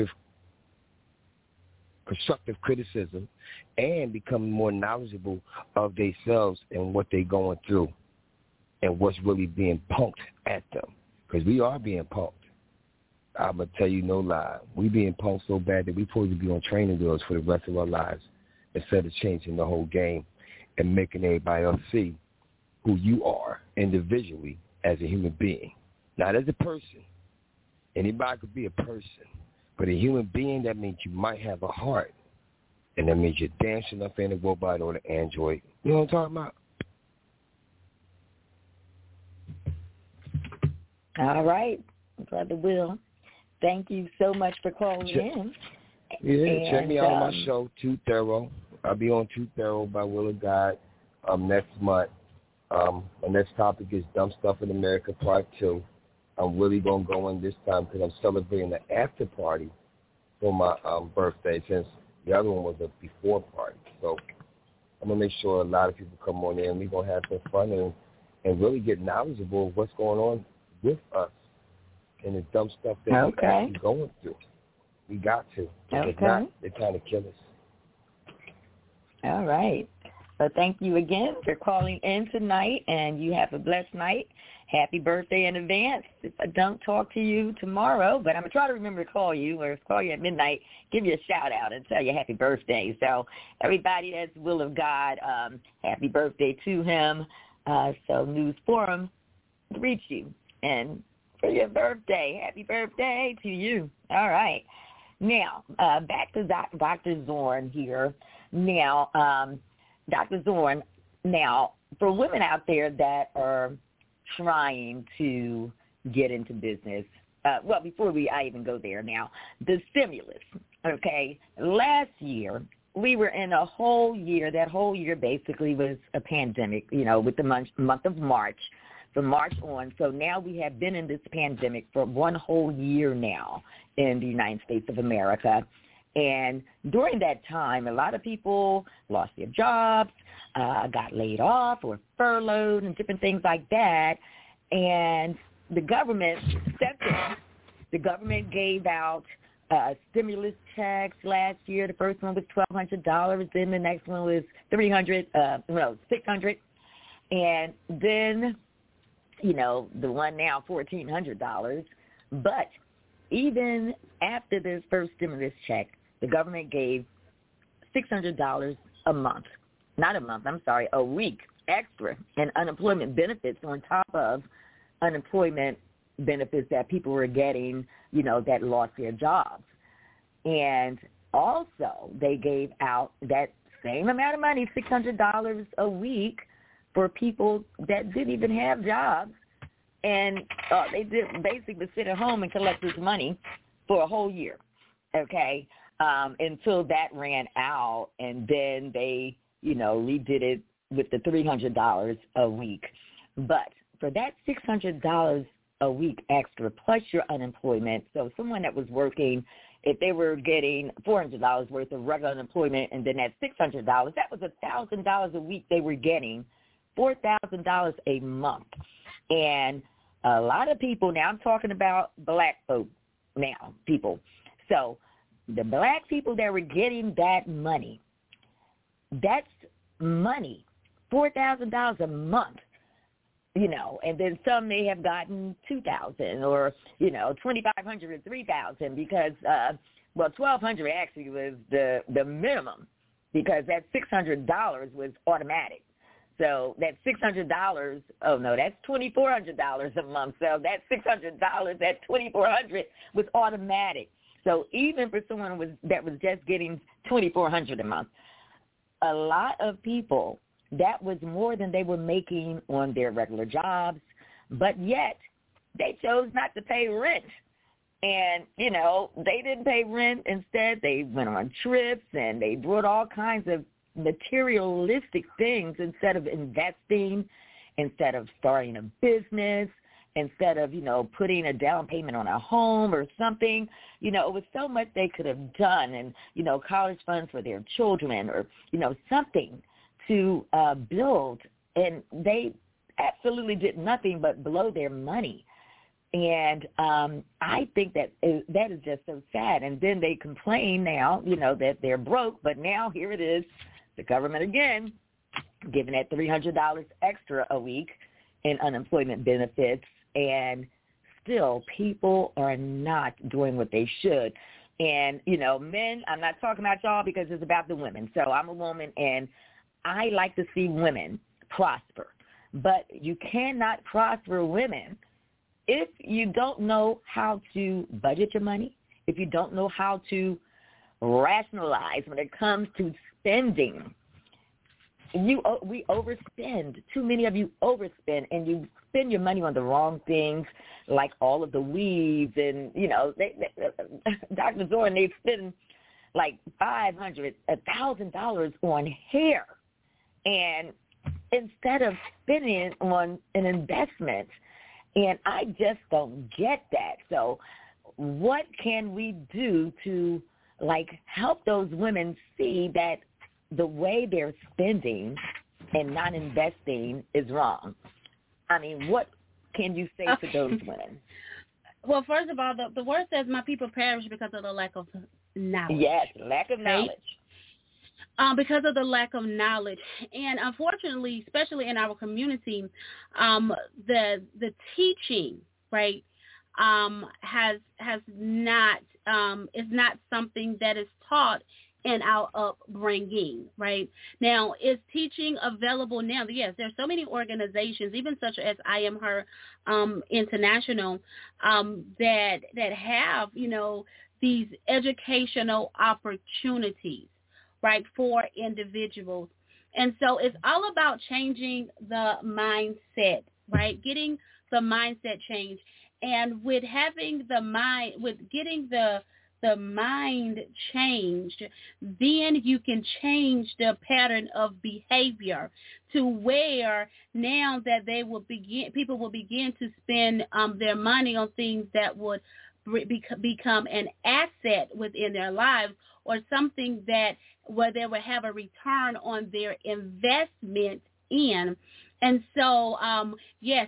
constructive criticism and become more knowledgeable of themselves and what they're going through and what's really being punked at them. Because we are being punked. I'm going to tell you no lie. We being punked so bad that we're supposed to be on training wheels for the rest of our lives instead of changing the whole game and making everybody else see who you are individually as a human being. Not as a person. Anybody could be a person. But a human being, that means you might have a heart. And that means you're dancing up in a robot or an android. You know what I'm talking about?
All right, Brother Will. Thank you so much for calling in.
Yeah, check me out on my show, Too Thorough. I'll be on Too Thorough by Will of God next month. My next topic is Dumb Stuff in America Part 2. I'm really going to go in this time because I'm celebrating the after party for my birthday since the other one was a before party. So I'm going to make sure a lot of people come on in and we're going to have some fun and really get knowledgeable of what's going on with us and the dumb stuff that we're actually going through. We got to. If not, they're trying to kill us.
All right. So thank you again for calling in tonight, and you have a blessed night. Happy birthday in advance. If I don't talk to you tomorrow, but I'm going to try to remember to call you or call you at midnight, give you a shout-out and tell you happy birthday. So everybody that's Will of God, happy birthday to him. So News Forum reach you. And for your birthday, happy birthday to you. All right. Now, back to Dr. Zorn here. Now, Dr. Zorn, now, for women out there that are trying to get into business, before I even go there now, the stimulus, okay, last year we were in a whole year, that whole year basically was a pandemic, with the month of March, from March on. So now we have been in this pandemic for one whole year now in the United States of America. And during that time, a lot of people lost their jobs, got laid off or furloughed and different things like that. And the government stepped in. The government gave out stimulus checks last year. The first one was $1,200. Then the next one was $600. And then, the one now, $1,400. But even after this first stimulus check, the government gave $600 a week extra in unemployment benefits on top of unemployment benefits that people were getting, that lost their jobs. And also they gave out that same amount of money, $600 a week, for people that didn't even have jobs. And they did basically sit at home and collect this money for a whole year, okay, until that ran out. And then they, redid it with the $300 a week. But for that $600 a week extra plus your unemployment, so someone that was working if they were getting $400 worth of regular unemployment and then that $600, that was $1,000 a week they were getting, $4,000 a month. And a lot of people, now I'm talking about black folk now, people. So the black people that were getting that money, that's money, $4,000 a month, you know, and then some may have gotten $2,000 or, you know, $2,500 or $3,000 because, $1,200 actually was the minimum because that $600 was automatic. So that $600, oh no, that's $2,400 a month. So that $600, that $2,400 was automatic. So even for someone that was just getting $2,400 a month, a lot of people, that was more than they were making on their regular jobs, but yet they chose not to pay rent. And, you know, they didn't pay rent. Instead, they went on trips and they brought all kinds of materialistic things instead of investing, instead of starting a business, instead of, you know, putting a down payment on a home or something. You know, it was so much they could have done, and, you know, college funds for their children or, you know, something to build. And they absolutely did nothing but blow their money. And I think that is just so sad. And then they complain now, you know, that they're broke, but now here it is, the government again giving that $300 extra a week in unemployment benefits, and still people are not doing what they should. And, you know, men, I'm not talking about y'all because it's about the women. So I'm a woman, and I like to see women prosper. But you cannot prosper women if you don't know how to budget your money, if you don't know how to rationalize when it comes to spending. We overspend. Too many of you overspend, and you spend your money on the wrong things, like all of the weaves, and, you know, Dr. Zorn, they spend like $500, $1,000 on hair, and instead of spending on an investment. And I just don't get that. So what can we do to, like, help those women see that the way they're spending and not investing is wrong? I mean, what can you say to those women?
Well, first of all, the word says my people perish because of the lack of knowledge.
Yes, lack of knowledge.
Because of the lack of knowledge. And unfortunately, especially in our community, the teaching, right, has not is not something that is taught in our upbringing, right? Now, is teaching available now? Yes, there's so many organizations, even such as I Am Her International, that have, you know, these educational opportunities, right, for individuals. And so it's all about changing the mindset, right, getting the mindset change. And with having the mind, with getting the mind changed, then you can change the pattern of behavior to where now that people will begin to spend their money on things that would become an asset within their lives, or something that where they will have a return on their investment in. And so, yes,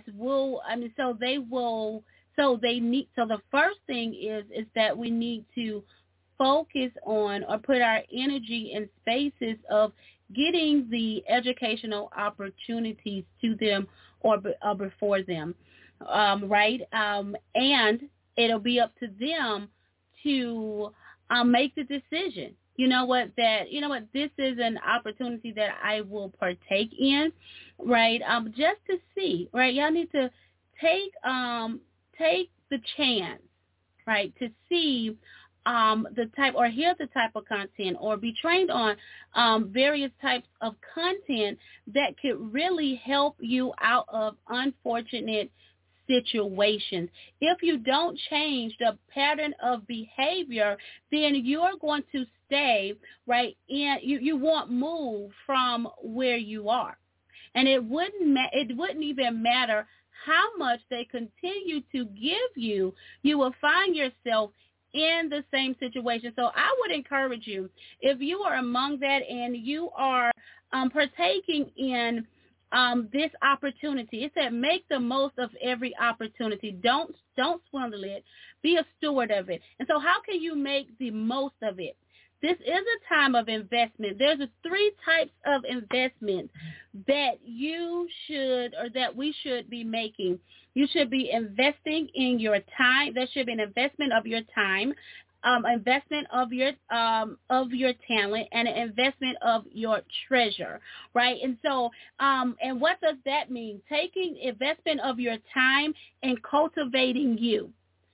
the first thing is that we need to focus on or put our energy in spaces of getting the educational opportunities to them or before them, right? And it'll be up to them to make the decision. This is an opportunity that I will partake in, right? Just to see, right? Y'all need to take the chance, right, to see the type or hear the type of content or be trained on various types of content that could really help you out of unfortunate situations. If you don't change the pattern of behavior, then you're going to stay right in. You won't move from where you are, and it wouldn't even matter how much they continue to give you. You will find yourself in the same situation. So I would encourage you, if you are among that and you are partaking in this opportunity, it said make the most of every opportunity. Don't swindle it. Be a steward of it. And so how can you make the most of it? This is a time of investment. There's 3 types of investments that you should, or that we should be making. You should be investing in your time. There should be an investment of your time, investment of your talent, and an investment of your treasure, right? And so, and what does that mean? Taking investment of your time and cultivating you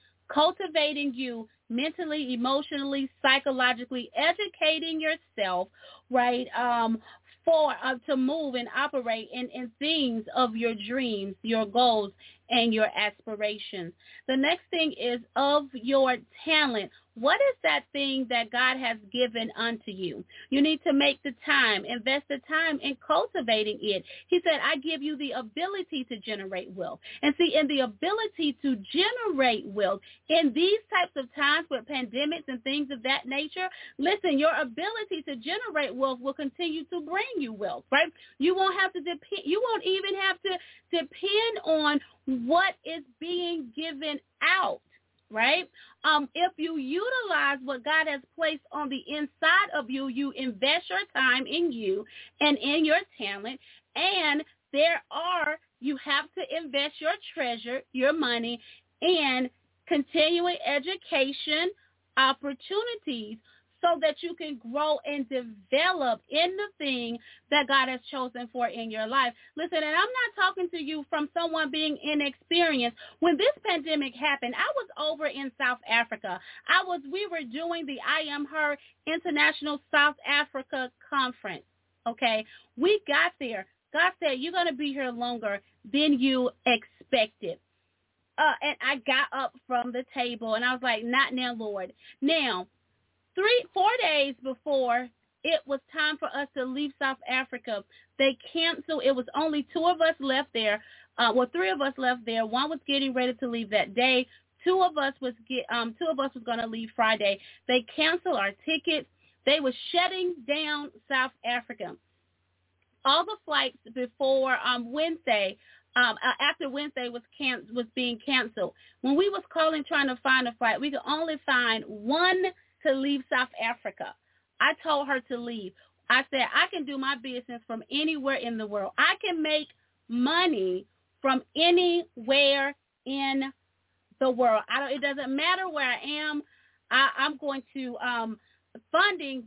mentally, emotionally, psychologically, educating yourself, right, to move and operate in things of your dreams, your goals, and your aspirations. The next thing is of your talent. What is that thing that God has given unto you? You need to make the time, invest the time in cultivating it. He said, I give you the ability to generate wealth. And see, in the ability to generate wealth, in these types of times with pandemics and things of that nature, listen, your ability to generate wealth will continue to bring you wealth, right? You won't have to depend, you won't even have to depend on what is being given out, right? If you utilize what God has placed on the inside of you, you invest your time in you and in your talent, and you have to invest your treasure, your money, in continuing education opportunities so that you can grow and develop in the thing that God has chosen for in your life. Listen, and I'm not talking to you from someone being inexperienced. When this pandemic happened, I was over in South Africa. We were doing the I Am Her International South Africa Conference, okay? We got there. God said, you're going to be here longer than you expected. And I got up from the table, and I was like, not now, Lord. Now, 4 days before it was time for us to leave South Africa, they canceled. It was only 2 of us left there. 3 of us left there. 1 was getting ready to leave that day. 2 of us was going to leave Friday. They canceled our tickets. They were shutting down South Africa. All the flights before Wednesday, after Wednesday was being canceled. When we was calling trying to find a flight, we could only find 1 to leave South Africa. I told her to leave. I said, I can do my business from anywhere in the world. I can make money from anywhere in the world. It doesn't matter where I am. I'm going to funding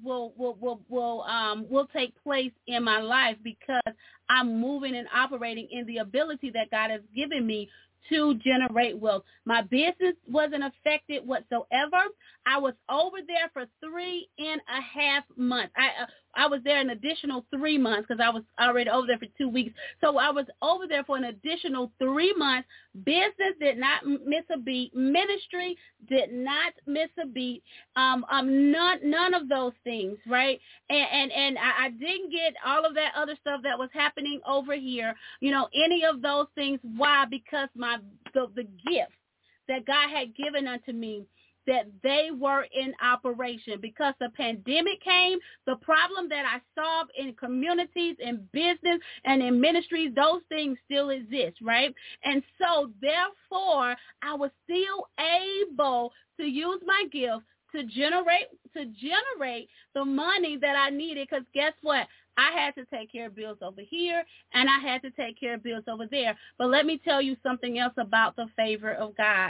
will take place in my life because I'm moving and operating in the ability that God has given me to generate wealth. My business wasn't affected whatsoever. I was over there for 3.5 months. I was there an additional 3 months because I was already over there for 2 weeks. So I was over there for an additional 3 months. Business did not miss a beat. Ministry did not miss a beat. None of those things, right? And I didn't get all of that other stuff that was happening over here. Any of those things. Why? Because the gift that God had given unto me, that they were in operation. Because the pandemic came, the problem that I solved in communities, in business, and in ministries, those things still exist, right? And so, therefore, I was still able to use my gift to generate the money that I needed, because guess what? I had to take care of bills over here, and I had to take care of bills over there. But let me tell you something else about the favor of God.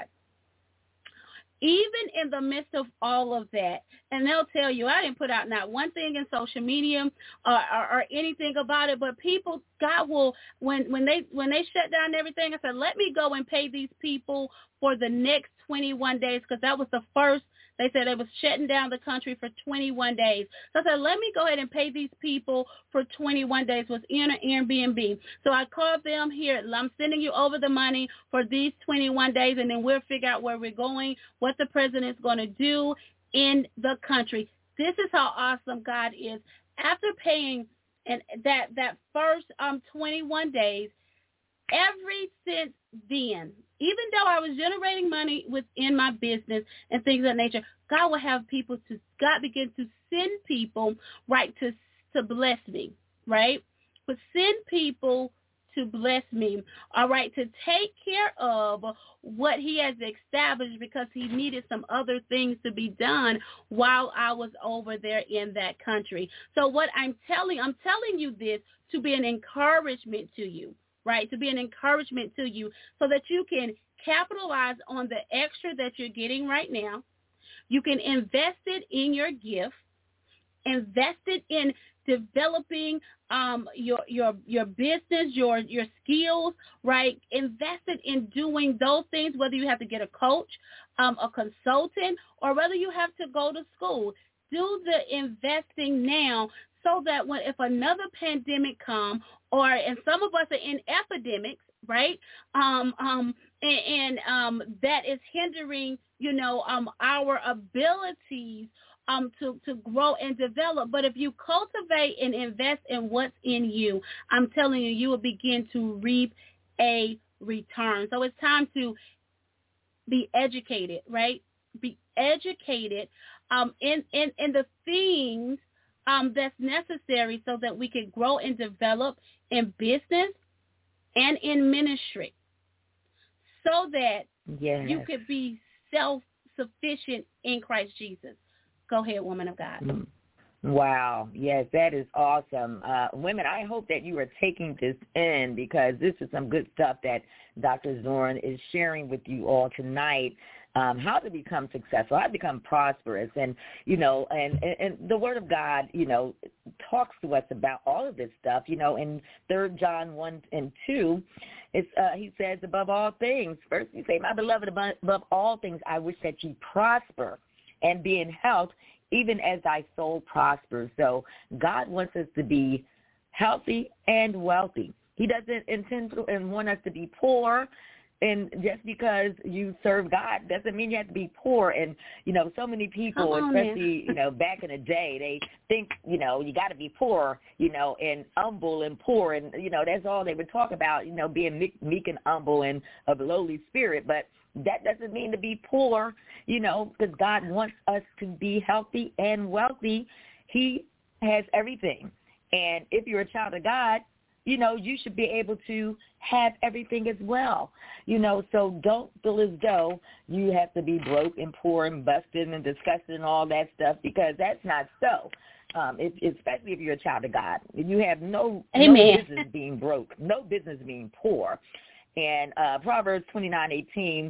Even in the midst of all of that, and they'll tell you, I didn't put out not one thing in social media or anything about it, but people, God will, when they shut down everything, I said, let me go and pay these people for the next 21 days, because that was the first. They said they was shutting down the country for 21 days. So I said, let me go ahead and pay these people for 21 days with Airbnb. So I called them, here, I'm sending you over the money for these 21 days, and then we'll figure out where we're going, what the president's going to do in the country. This is how awesome God is. After paying that first 21 days, Every since then, even though I was generating money within my business and things of that nature, God began to send people, right, to bless me, right? But send people to bless me, all right, to take care of what he has established, because he needed some other things to be done while I was over there in that country. So what I'm telling you this to be an encouragement to you, right, to be an encouragement to you so that you can capitalize on the extra that you're getting right now. You can invest it in your gift, invest it in developing your business, your skills, right? Invest it in doing those things, whether you have to get a coach, a consultant, or whether you have to go to school. Do the investing now so that if another pandemic comes, and some of us are in epidemics, right? That is hindering, our abilities to grow and develop. But if you cultivate and invest in what's in you, I'm telling you, you will begin to reap a return. So it's time to be educated, right? Be educated in the things that's necessary so that we can grow and develop in business and in ministry, so that you could be self-sufficient in Christ Jesus. Go ahead, woman of God.
Wow. Yes, that is awesome. Women, I hope that you are taking this in, because this is some good stuff that Dr. Zorn is sharing with you all tonight. How to become successful, how to become prosperous. And, and the Word of God, talks to us about all of this stuff. In 3 John 1 and 2, he says, above all things, first he say, my beloved, above all things, I wish that you prosper and be in health, even as thy soul prospers. So God wants us to be healthy and wealthy. He doesn't intend to and want us to be poor. And just because you serve God doesn't mean you have to be poor. And, so many people, especially, back in the day, they think, you got to be poor, and humble and poor. And, that's all they would talk about, being meek and humble and of a lowly spirit. But that doesn't mean to be poor, because God wants us to be healthy and wealthy. He has everything. And if you're a child of God, you should be able to have everything as well. So don't feel as though you have to be broke and poor and busted and disgusted and all that stuff, because that's not so. Especially if you're a child of God. You have no business being broke, no business being poor. And Proverbs 29:18,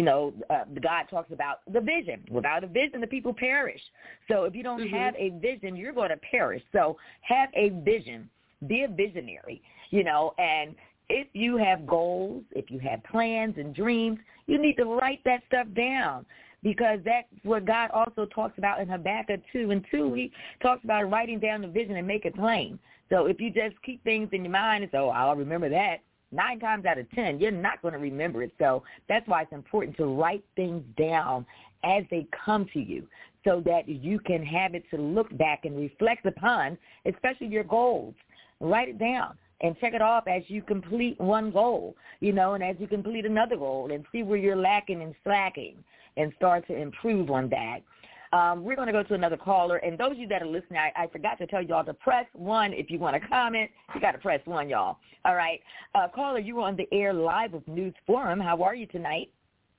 God talks about the vision. Without a vision, the people perish. So if you don't have a vision, you're going to perish. So have a vision. Be a visionary, and if you have goals, if you have plans and dreams, you need to write that stuff down, because that's what God also talks about in Habakkuk 2:2. He talks about writing down the vision and make it plain. So if you just keep things in your mind and say, oh, I'll remember that, 9 times out of 10, you're not going to remember it. So that's why it's important to write things down as they come to you, so that you can have it to look back and reflect upon, especially your goals. Write it down and check it off as you complete one goal, and as you complete another goal, and see where you're lacking and slacking and start to improve on that. We're going to go to another caller. And those of you that are listening, I forgot to tell y'all to press 1 if you want to comment. You got to press 1, y'all. All right. Caller, you're on the air live with News Forum. How are you tonight?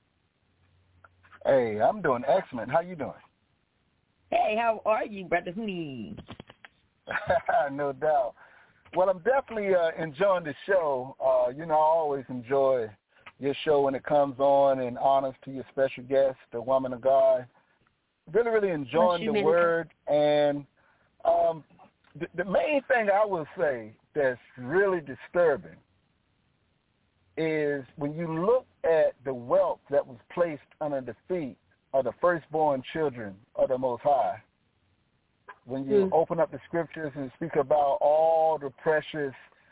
Hey, I'm doing excellent. How you doing?
Hey, how are you, Brother Hooney?
No doubt. Well, I'm definitely enjoying the show. I always enjoy your show when it comes on, and honors to your special guest, the woman of God. Really, really enjoying the word. And the main thing I will say that's really disturbing is when you look at the wealth that was placed under the feet of the firstborn children of the Most High. When you open up the scriptures and speak about all the precious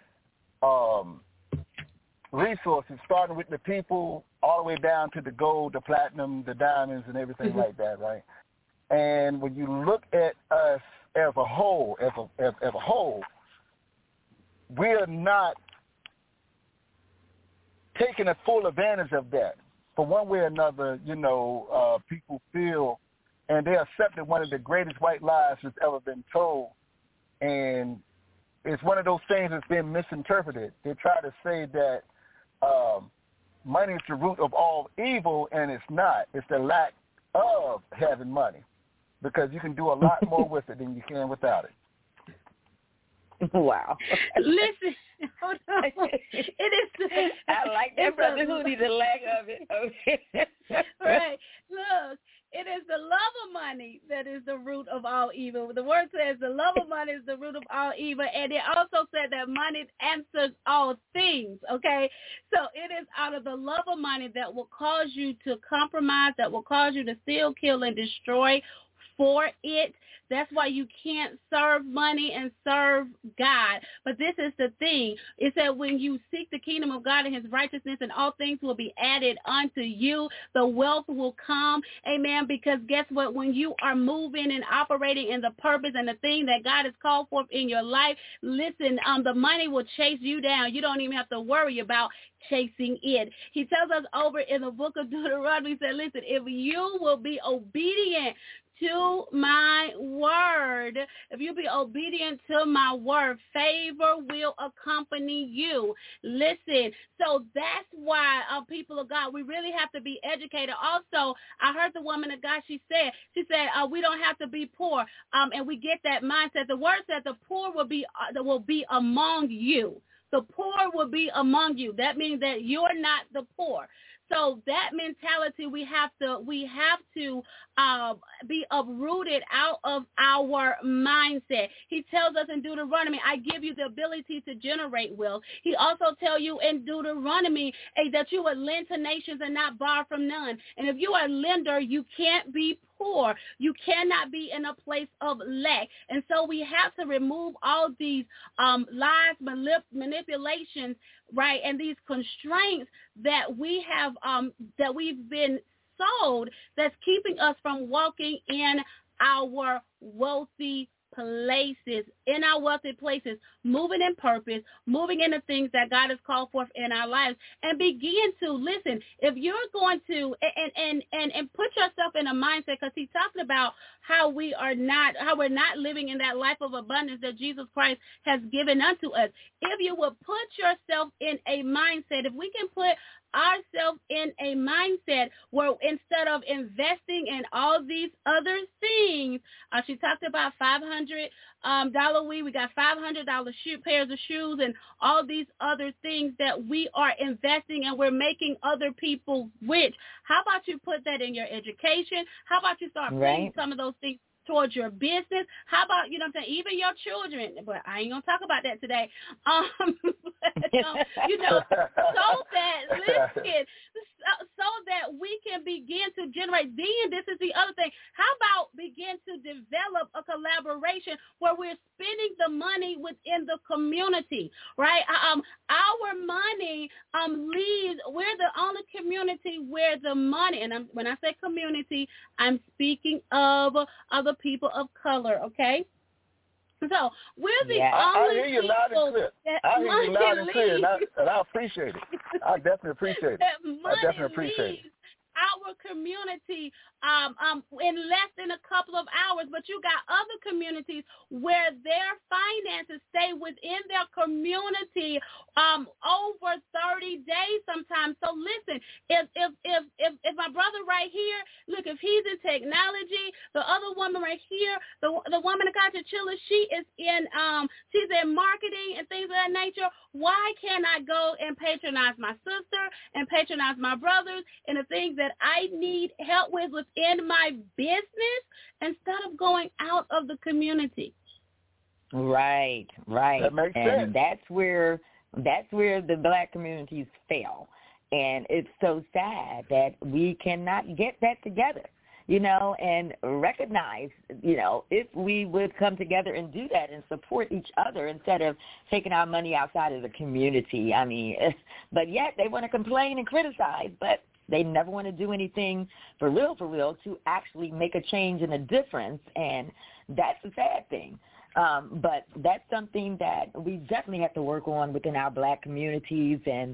resources, starting with the people all the way down to the gold, the platinum, the diamonds, and everything like that, right? And when you look at us as a whole, we are not taking a full advantage of that. For one way or another, people feel and they accepted one of the greatest white lies that's ever been told. And it's one of those things that's been misinterpreted. They try to say that money is the root of all evil, and it's not. It's the lack of having money, because you can do a lot more with it than you can without it.
Wow.
Listen, hold on.
I like that, Brother Hootie, the lack of it. Okay.
Right. Look, it is the love of money that is the root of all evil. The word says the love of money is the root of all evil, and it also said that money answers all things, okay? So it is out of the love of money that will cause you to compromise, that will cause you to steal, kill, and destroy for it. That's why you can't serve money and serve God. But this is the thing. It said when you seek the kingdom of God and his righteousness, and all things will be added unto you, the wealth will come. Amen. Because guess what? When you are moving and operating in the purpose and the thing that God has called forth in your life, listen, the money will chase you down. You don't even have to worry about chasing it. He tells us over in the book of Deuteronomy, he said, listen, if you will be obedient to my word, if you be obedient to my word, favor will accompany you. Listen, so that's why, people of God, we really have to be educated. Also, I heard the woman of God, she said, we don't have to be poor, and we get that mindset. The word said the poor will be among you. The poor will be among you. That means that you're not the poor. So that mentality we have to be uprooted out of our mindset. He tells us in Deuteronomy, I give you the ability to generate wealth. He also tells you in Deuteronomy that you would lend to nations and not borrow from none. And if you are a lender, you can't be poor. You cannot be in a place of lack. And so we have to remove all these lies, manipulations, right, and these constraints that we have, that we've been sold, that's keeping us from walking in our wealthy places, moving in purpose, moving in the things that God has called forth in our lives, and begin to listen. If you're going to and put yourself in a mindset, because he's talking about how we're not living in that life of abundance that Jesus Christ has given unto us. If you will put yourself in a mindset, if we can put ourselves in a mindset where instead of investing in all these other things, she talked about $500 weed, we got $500 pairs of shoes, and all these other things that we are investing, and we're making other people rich. How about you put that in your education? How about you start putting some of those things towards your business? How about, even your children? But I ain't going to talk about that today. So that we can begin to generate. Then this is the other thing. How about begin to develop a collaboration where we're spending the money within the community, right? Our money leaves. We're the only community where the money, and when I say community, I'm speaking of other people of color, okay? So we're the only
I hear you loud and clear. I hear you loud and clear, and I appreciate it. I definitely appreciate it. I definitely appreciate it.
Our community in less than a couple of hours, but you got other communities where their finances stay within their community over 30 days sometimes. So listen, if my brother right here, look, if he's in technology, the other woman right here, the woman that got to Chilla, she's in marketing and things of that nature. Why can't I go and patronize my sister and patronize my brothers and the things that I need help with within my business instead of going out of the community?
Right.
That makes sense.
And that's where the black communities fail. And it's so sad that we cannot get that together, and recognize, if we would come together and do that and support each other instead of taking our money outside of the community. I mean, but yet they want to complain and criticize, but they never want to do anything for real to actually make a change and a difference, and that's a sad thing. But that's something that we definitely have to work on within our black communities, and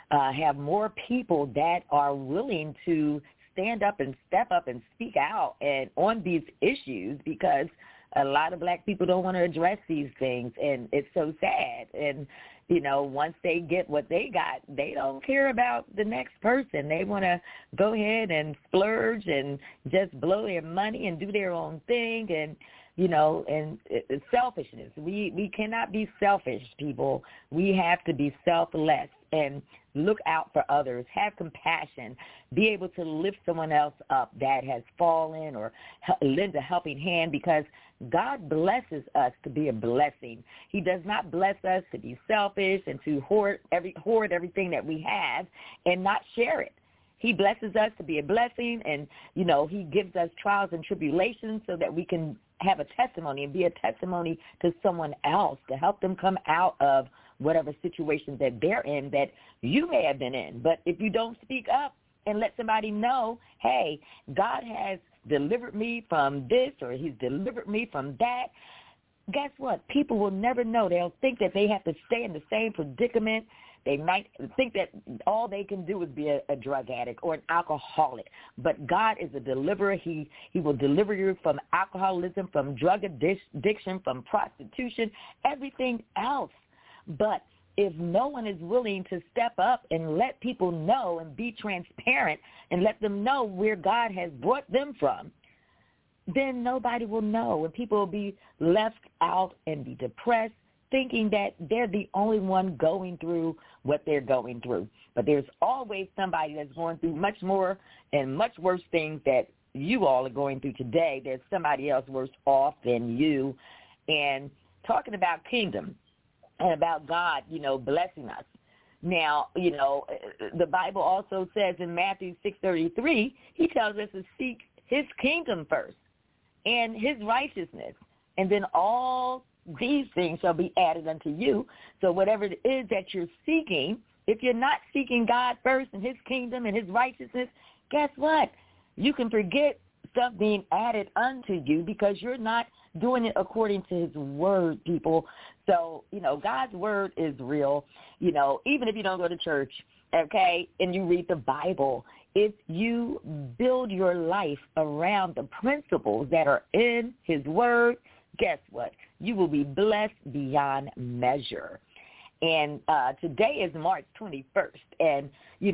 have more people that are willing to stand up and step up and speak out and on these issues, because a lot of black people don't want to address these things, and it's so sad. And, you know, once they get what they got, they don't care about the next person. They want to go ahead and splurge and just blow their money and do their own thing, and, you know, and it's selfishness. We cannot be selfish, people. We have to be selfless and look out for others, have compassion, be able to lift someone else up that has fallen, or lend a helping hand, because God blesses us to be a blessing. He does not bless us to be selfish and to hoard everything that we have and not share it. He blesses us to be a blessing, and, you know, he gives us trials and tribulations so that we can have a testimony and be a testimony to someone else, to help them come out of whatever situation that they're in that you may have been in. But if you don't speak up and let somebody know, hey, God has delivered me from this, or he's delivered me from that, guess what? People will never know. They'll think that they have to stay in the same predicament. They might think that all they can do is be a drug addict or an alcoholic. But God is a deliverer. He will deliver you from alcoholism, from drug addiction, from prostitution, everything else. But if no one is willing to step up and let people know and be transparent and let them know where God has brought them from, then nobody will know, and people will be left out and be depressed, thinking that they're the only one going through what they're going through. But there's always somebody that's going through much more and much worse things that you all are going through today. There's somebody else worse off than you. And talking about kingdom and about God, you know, blessing us. Now, you know, the Bible also says in Matthew 6:33, he tells us to seek his kingdom first and his righteousness, and then all these things shall be added unto you. So whatever it is that you're seeking, if you're not seeking God first and his kingdom and his righteousness, guess what? You can forget stuff being added unto you, because you're not doing it according to his word, people. So, you know, God's word is real. You know, even if you don't go to church, okay, and you read the Bible, if you build your life around the principles that are in his word, guess what? You will be blessed beyond measure. And today is March 21st, and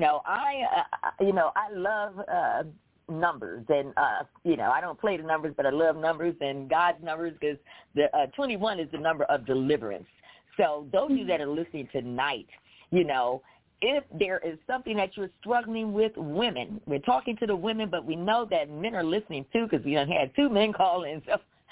I love numbers, and I don't play the numbers, but I love numbers and God's numbers, because the 21 is the number of deliverance. So those of you that are listening tonight, you know, if there is something that you're struggling with, women, we're talking to the women, but we know that men are listening too, because we done had 2 men call in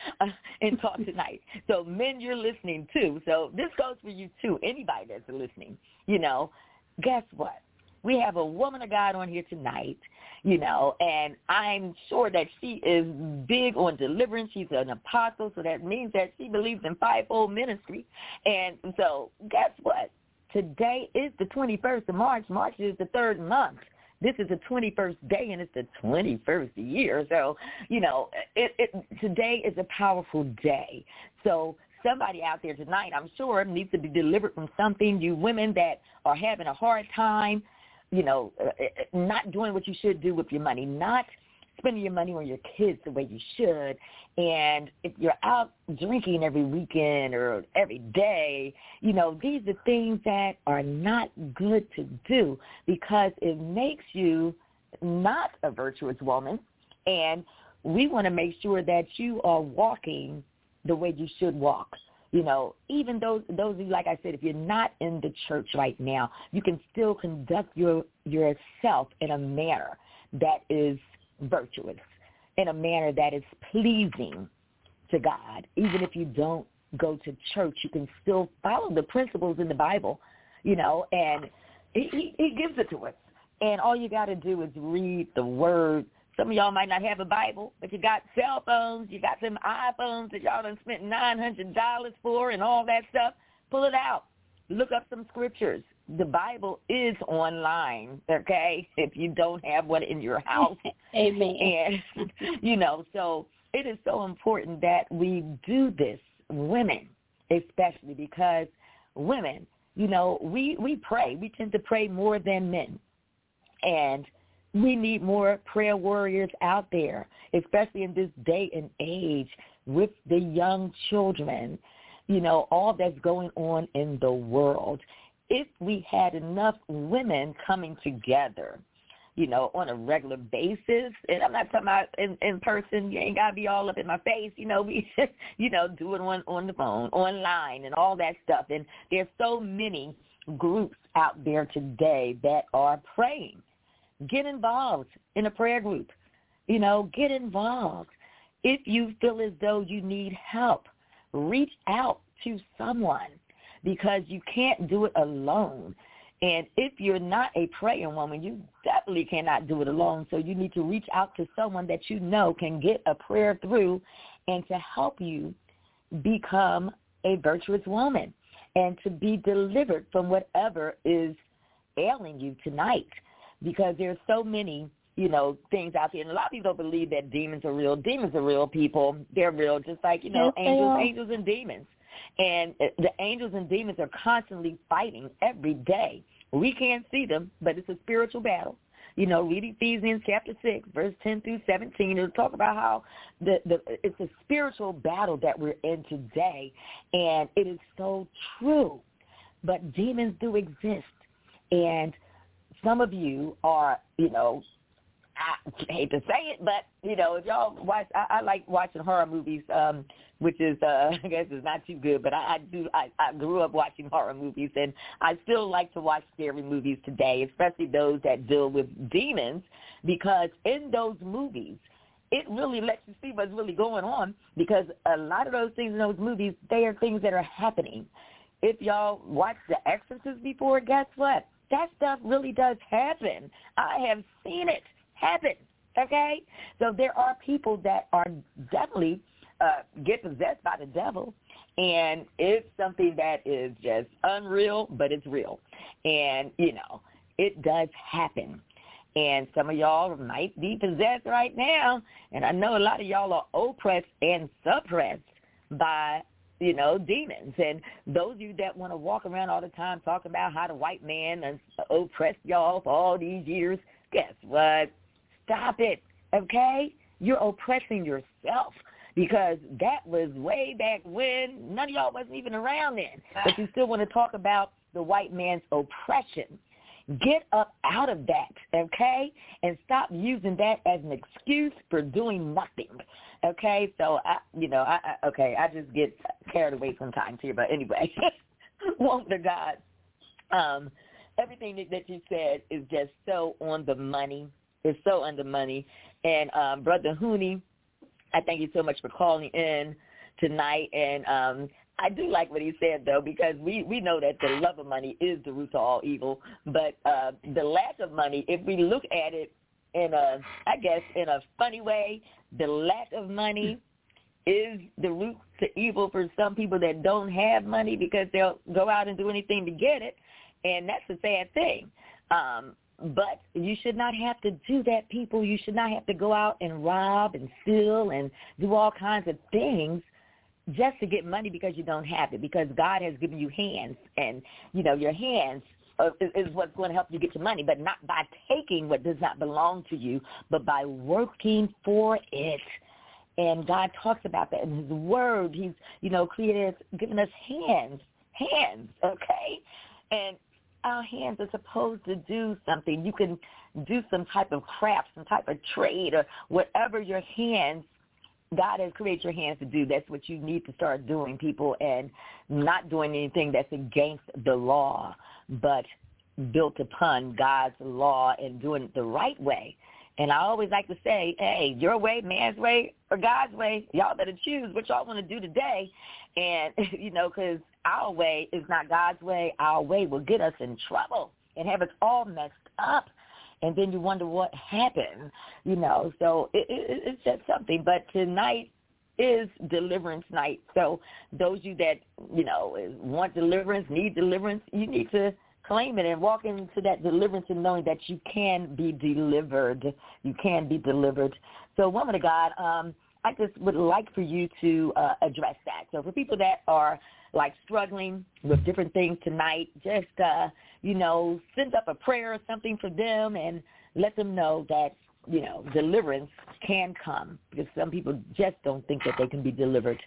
and talk tonight. So men, you're listening too. So this goes for you too, anybody that's listening. You know, guess what? We have a woman of God on here tonight, you know, and I'm sure that she is big on deliverance. She's an apostle, so that means that she believes in fivefold ministry. And so guess what? Today is the 21st of March. March is the 3rd month. This is the 21st day, and it's the 21st year. So, you know, today is a powerful day. So somebody out there tonight, I'm sure, needs to be delivered from something. You women that are having a hard time, you know, not doing what you should do with your money, not spending your money on your kids the way you should. And if you're out drinking every weekend or every day, you know, these are things that are not good to do, because it makes you not a virtuous woman. And we want to make sure that you are walking the way you should walk. You know, even those of you, like I said, if you're not in the church right now, you can still conduct yourself in a manner that is virtuous, in a manner that is pleasing to God. Even if you don't go to church, you can still follow the principles in the Bible, you know, and he gives it to us. And all you got to do is read the word. Some of y'all might not have a Bible, but you got cell phones, you got some iPhones that y'all done spent $900 for and all that stuff. Pull it out. Look up some scriptures. The Bible is online, okay, if you don't have one in your house.
Amen.
And, you know, so it is so important that we do this, women especially, because women, we pray. We tend to pray more than men. And we need more prayer warriors out there, especially in this day and age with the young children, all that's going on in the world. If we had enough women coming together, on a regular basis, and I'm not talking about in person, you ain't got to be all up in my face, we just, do it on the phone, online, and all that stuff. And there's so many groups out there today that are praying. Get involved in a prayer group. Get involved. If you feel as though you need help, reach out to someone because you can't do it alone. And if you're not a praying woman, you definitely cannot do it alone. So you need to reach out to someone that can get a prayer through and to help you become a virtuous woman and to be delivered from whatever is ailing you tonight. Because there's so many, things out there. And a lot of people don't believe that demons are real. Demons are real, people. They're real, just like, angels and demons. And the angels and demons are constantly fighting every day. We can't see them, but it's a spiritual battle. Read Ephesians chapter 6, verse 10 through 17. It'll talk about how it's a spiritual battle that we're in today, and it is so true. But demons do exist, and some of you are, I hate to say it, but, if y'all watch, I like watching horror movies, which is, I guess is not too good, but I grew up watching horror movies, and I still like to watch scary movies today, especially those that deal with demons, because in those movies, it really lets you see what's really going on, because a lot of those things in those movies, they are things that are happening. If y'all watched The Exorcist before, guess what? That stuff really does happen. I have seen it happen, okay? So there are people that are definitely get possessed by the devil, and it's something that is just unreal, but it's real. And, it does happen. And some of y'all might be possessed right now, and I know a lot of y'all are oppressed and suppressed by demons. And those of you that want to walk around all the time talking about how the white man has oppressed y'all for all these years, guess what? Stop it, okay? You're oppressing yourself, because that was way back when none of y'all wasn't even around then. But you still want to talk about the white man's oppression. Get up out of that, okay? And stop using that as an excuse for doing nothing, okay? So, I just get carried away sometimes here. But anyway, woman of God, everything that you said is just so on the money. It's so on the money. And Brother Hooney, I thank you so much for calling in tonight. And I do like what he said, though, because we know that the love of money is the root to all evil. But the lack of money, if we look at it in a funny way, the lack of money is the root to evil for some people that don't have money, because they'll go out and do anything to get it. And that's a sad thing. But you should not have to do that, people. You should not have to go out and rob and steal and do all kinds of things just to get money because you don't have it, because God has given you hands, and, your hands is what's going to help you get your money, but not by taking what does not belong to you, but by working for it. And God talks about that in his word. He's, created, given us hands, okay? And our hands are supposed to do something. You can do some type of craft, some type of trade, or whatever your hands, God has created your hands to do. That's what you need to start doing, people, and not doing anything that's against the law, but built upon God's law and doing it the right way. And I always like to say, hey, your way, man's way, or God's way, y'all better choose what y'all want to do today. And, because our way is not God's way. Our way will get us in trouble and have us all messed up. And then you wonder what happened, So it's just something. But tonight is deliverance night. So those of you that, want deliverance, need deliverance, you need to claim it and walk into that deliverance and knowing that you can be delivered. You can be delivered. So, woman of God, I just would like for you to address that. So for people that are like struggling with different things tonight, just, send up a prayer or something for them and let them know that, deliverance can come, because some people just don't think that they can be delivered.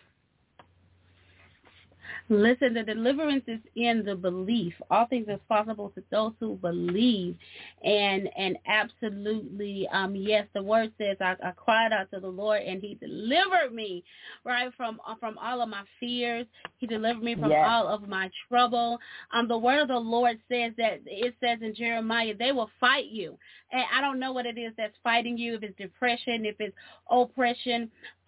Listen, the deliverance is in the belief. All things is possible to those who believe. And absolutely, yes, the word says, I cried out to the Lord, and he delivered me, right, from all of my fears. He delivered me from all of my trouble. The word of the Lord says that, it says in Jeremiah, they will fight you. And I don't know what it is that's fighting you, if it's depression, if it's oppression,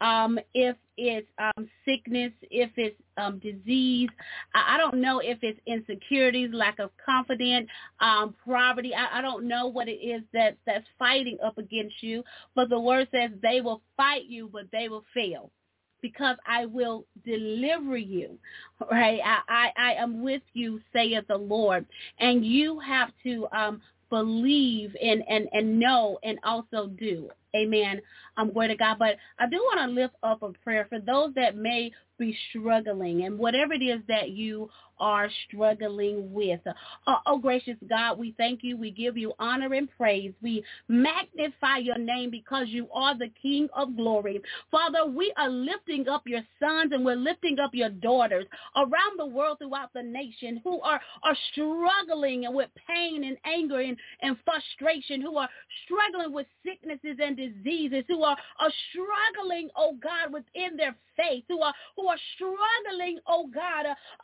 if it's sickness, if it's disease. I don't know if it's insecurities, lack of confidence, poverty. I don't know what it is that's fighting up against you. But the word says they will fight you, but they will fail, because I will deliver you, right? I am with you, saith the Lord. And you have to believe and know and also do. Amen. Glory to God. But I do want to lift up a prayer for those that may be struggling, and whatever it is that you are struggling with. Oh, gracious God, we thank you. We give you honor and praise. We magnify your name because you are the King of glory. Father, we are lifting up your sons and we're lifting up your daughters around the world, throughout the nation, who are struggling with pain and anger and frustration, who are struggling with sicknesses and diseases, who are struggling, oh God, within their faith, who are struggling, oh God,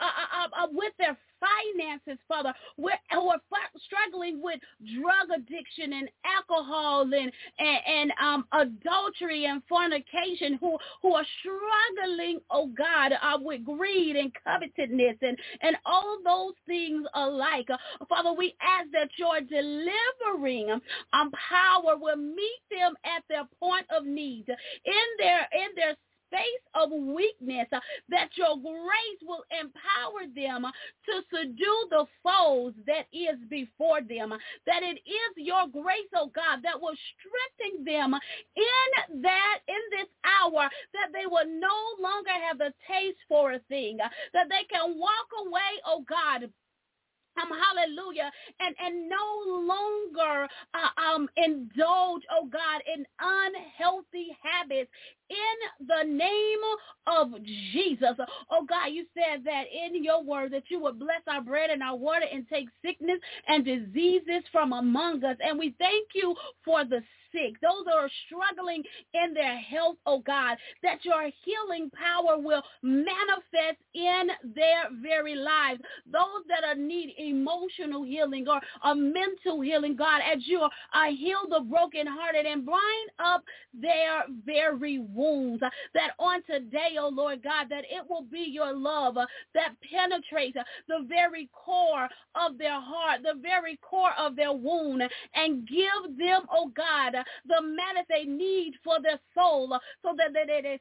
with their finances, Father, who are struggling with drug addiction and alcohol and adultery and fornication, who are struggling, oh God, with greed and covetousness and all those things alike. Father, we ask that your delivering power will meet them at their point of need, in their space of weakness, that your grace will empower them to subdue the foes that is before them, that it is your grace, oh God, that will strengthen them in this hour, that they will no longer have the taste for a thing, that they can walk away, oh God, hallelujah, and no longer indulge, oh God, in unhealthy habits, in the name of Jesus. Oh God, you said that in your word that you would bless our bread and our water and take sickness and diseases from among us. And we thank you for the sick, those that are struggling in their health, oh God, that your healing power will manifest in their very lives. Those that need emotional healing or mental healing, God, as you heal the brokenhearted and bind up their very wounds, that on today, oh Lord God, that it will be your love that penetrates the very core of their heart, the very core of their wound, and give them, oh God, the manna they need for their soul, so that they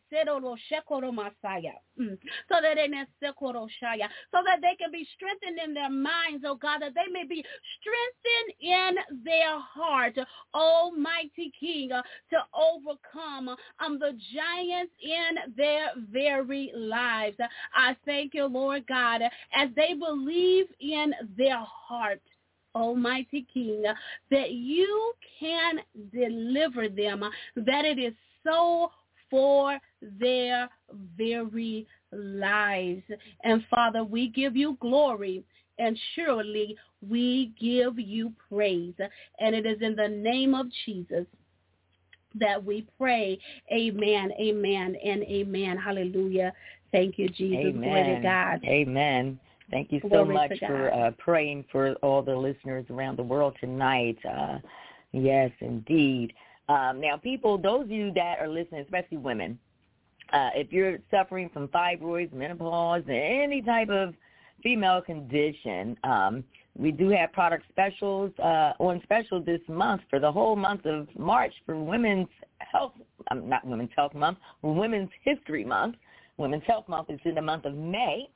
can be strengthened in their minds, oh God, that they may be strengthened in their heart, Almighty King, to overcome the giants in their very lives. I thank you, Lord God, as they believe in their heart, Almighty King, that you can deliver them, that it is so for their very lives. And Father, we give you glory, and surely we give you praise. And it is in the name of Jesus that we pray. Amen, amen, and amen. Hallelujah. Thank you, Jesus.
Amen.
Glory to God.
Amen. Thank you so much for praying for all the listeners around the world tonight. Yes, indeed. Now, people, those of you that are listening, especially women, if you're suffering from fibroids, menopause, any type of female condition, we do have product specials on special this month for the whole month of March for Women's Health, not Women's Health Month, Women's History Month. Women's Health Month is in the month of May.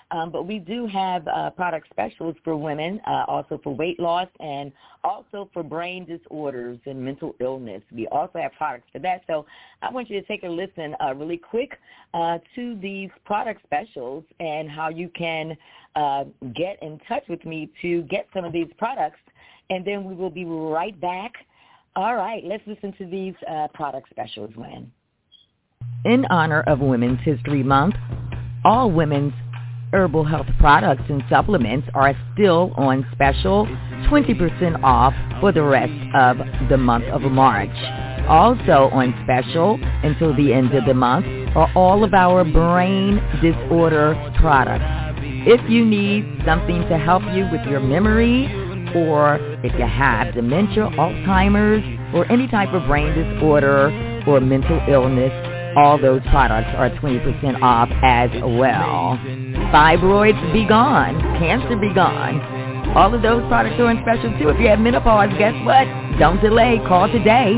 But we do have product specials for women, also for weight loss and also for brain disorders and mental illness. We also have products for that. So I want you to take a listen really quick to these product specials and how you can get in touch with me to get some of these products. And then we will be right back. All right, let's listen to these product specials, Lynn.
In honor of Women's History Month, all women's herbal health products and supplements are still on special, 20% off for the rest of the month of March. Also on special until the end of the month are all of our brain disorder products. If you need something to help you with your memory, or if you have dementia, Alzheimer's, or any type of brain disorder or mental illness, all those products are 20% off as well. Fibroids be gone. Cancer be gone. All of those products are on special too. If you have menopause, guess what? Don't delay. Call today,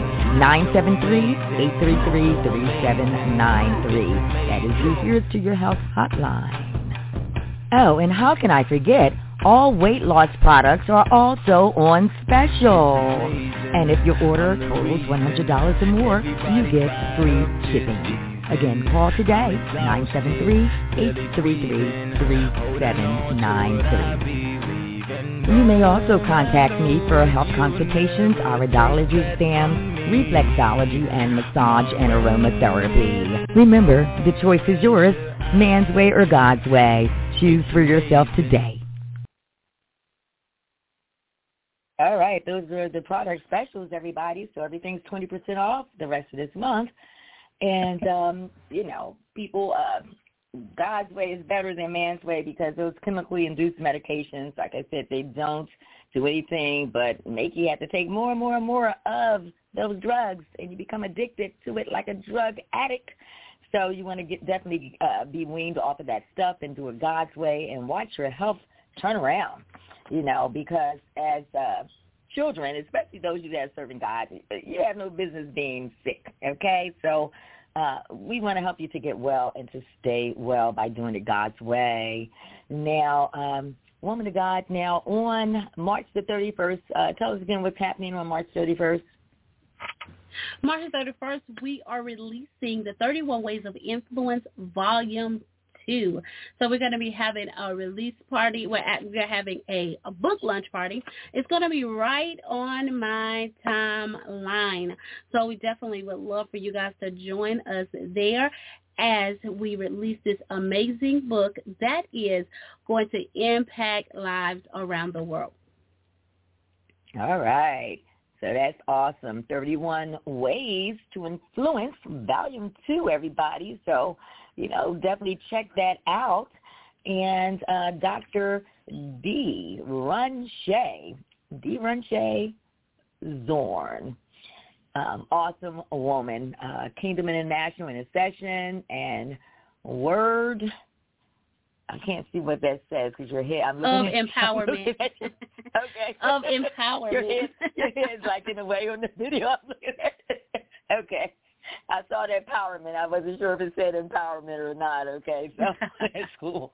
973-833-3793. That is the Here's to Your Health hotline. Oh, and how can I forget? All weight loss products are also on special. And if your order totals $100 or more, you get free shipping. Again, call today, 973-833-3793. You may also contact me for health consultations, iridology exams, reflexology, and massage and aromatherapy. Remember, the choice is yours, man's way or God's way. Choose for yourself today.
All right, those are the product specials, everybody. So everything's 20% off the rest of this month. And, people, God's way is better than man's way because those chemically induced medications, like I said, they don't do anything but make you have to take more and more and more of those drugs, and you become addicted to it like a drug addict. So you want to definitely be weaned off of that stuff and do it God's way and watch your health turn around. Because as children, especially those of you that are serving God, you have no business being sick, okay? So we want to help you to get well and to stay well by doing it God's way. Now, Woman of God, now on March the 31st, tell us again what's happening on March 31st.
March 31st, we are releasing the 31 Ways of Influence, Volume 2. So we're going to be having a release party. We're having a book lunch party. It's going to be right on my timeline. So we definitely would love for you guys to join us there as we release this amazing book that is going to impact lives around the world.
All right. So that's awesome. 31 Ways to Influence, Volume 2, everybody. So, definitely check that out. And Dr. D. Runche Zorn, awesome woman, Kingdom International Intercession and Word. I can't see what that says because your head. I'm looking
at empowerment.
Okay.
Of empowerment.
Your head's like in the way on the video. I'm looking at it. Okay. I saw that empowerment. I wasn't sure if it said empowerment or not. Okay, so that's cool.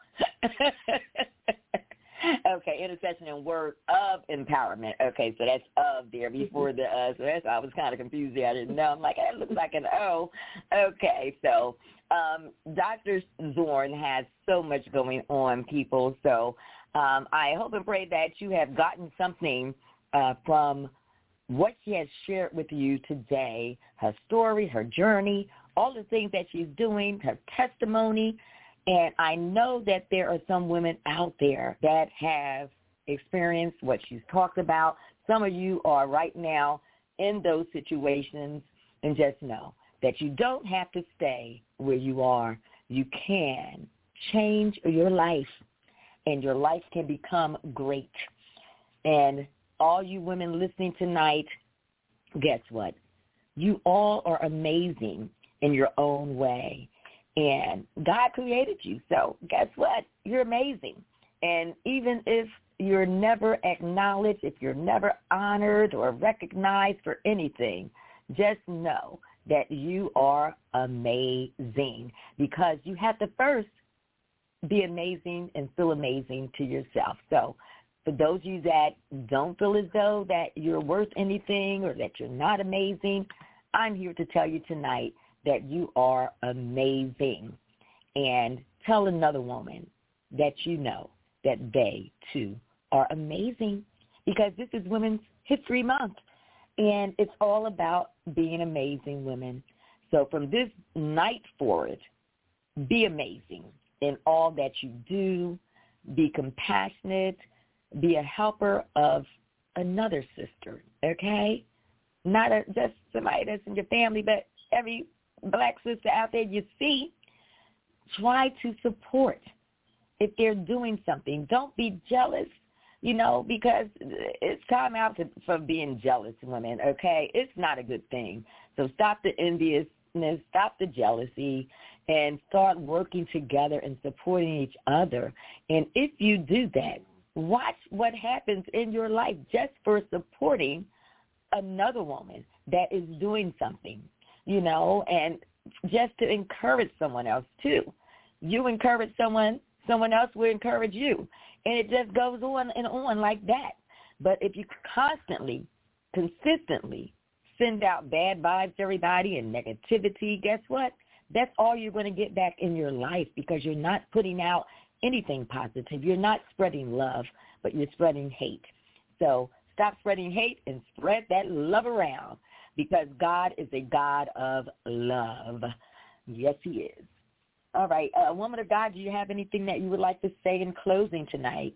Okay, intercession and word of empowerment. Okay, so that's of there before the so that's I was kind of confused there. I didn't know. I'm like, that looks like an O. Okay, so Dr. Zorn has so much going on, people. So I hope and pray that you have gotten something from what she has shared with you today, her story, her journey, all the things that she's doing, her testimony. And I know that there are some women out there that have experienced what she's talked about. Some of you are right now in those situations, and just know that you don't have to stay where you are. You can change your life, and your life can become great. And all you women listening tonight, guess what? You all are amazing in your own way. And God created you. So guess what? You're amazing. And even if you're never acknowledged, if you're never honored or recognized for anything, just know that you are amazing because you have to first be amazing and feel amazing to yourself. So for those of you that don't feel as though that you're worth anything or that you're not amazing, I'm here to tell you tonight that you are amazing. And tell another woman that you know that they, too, are amazing, because this is Women's History Month, and it's all about being amazing women. So from this night forward, be amazing in all that you do. Be compassionate. Be a helper of another sister, okay? Not just somebody that's in your family, but every black sister out there you see. Try to support if they're doing something. Don't be jealous, because it's time out for being jealous, women, okay? It's not a good thing. So stop the enviousness, stop the jealousy, and start working together and supporting each other. And if you do that, watch what happens in your life just for supporting another woman that is doing something, and just to encourage someone else too. You encourage someone else will encourage you. And it just goes on and on like that. But if you constantly, consistently send out bad vibes to everybody and negativity, guess what? That's all you're going to get back in your life, because you're not putting out anything positive. You're not spreading love, but you're spreading hate. So stop spreading hate and spread that love around, because God is a God of love. Yes, he is. All right. Woman of God, do you have anything that you would like to say in closing tonight?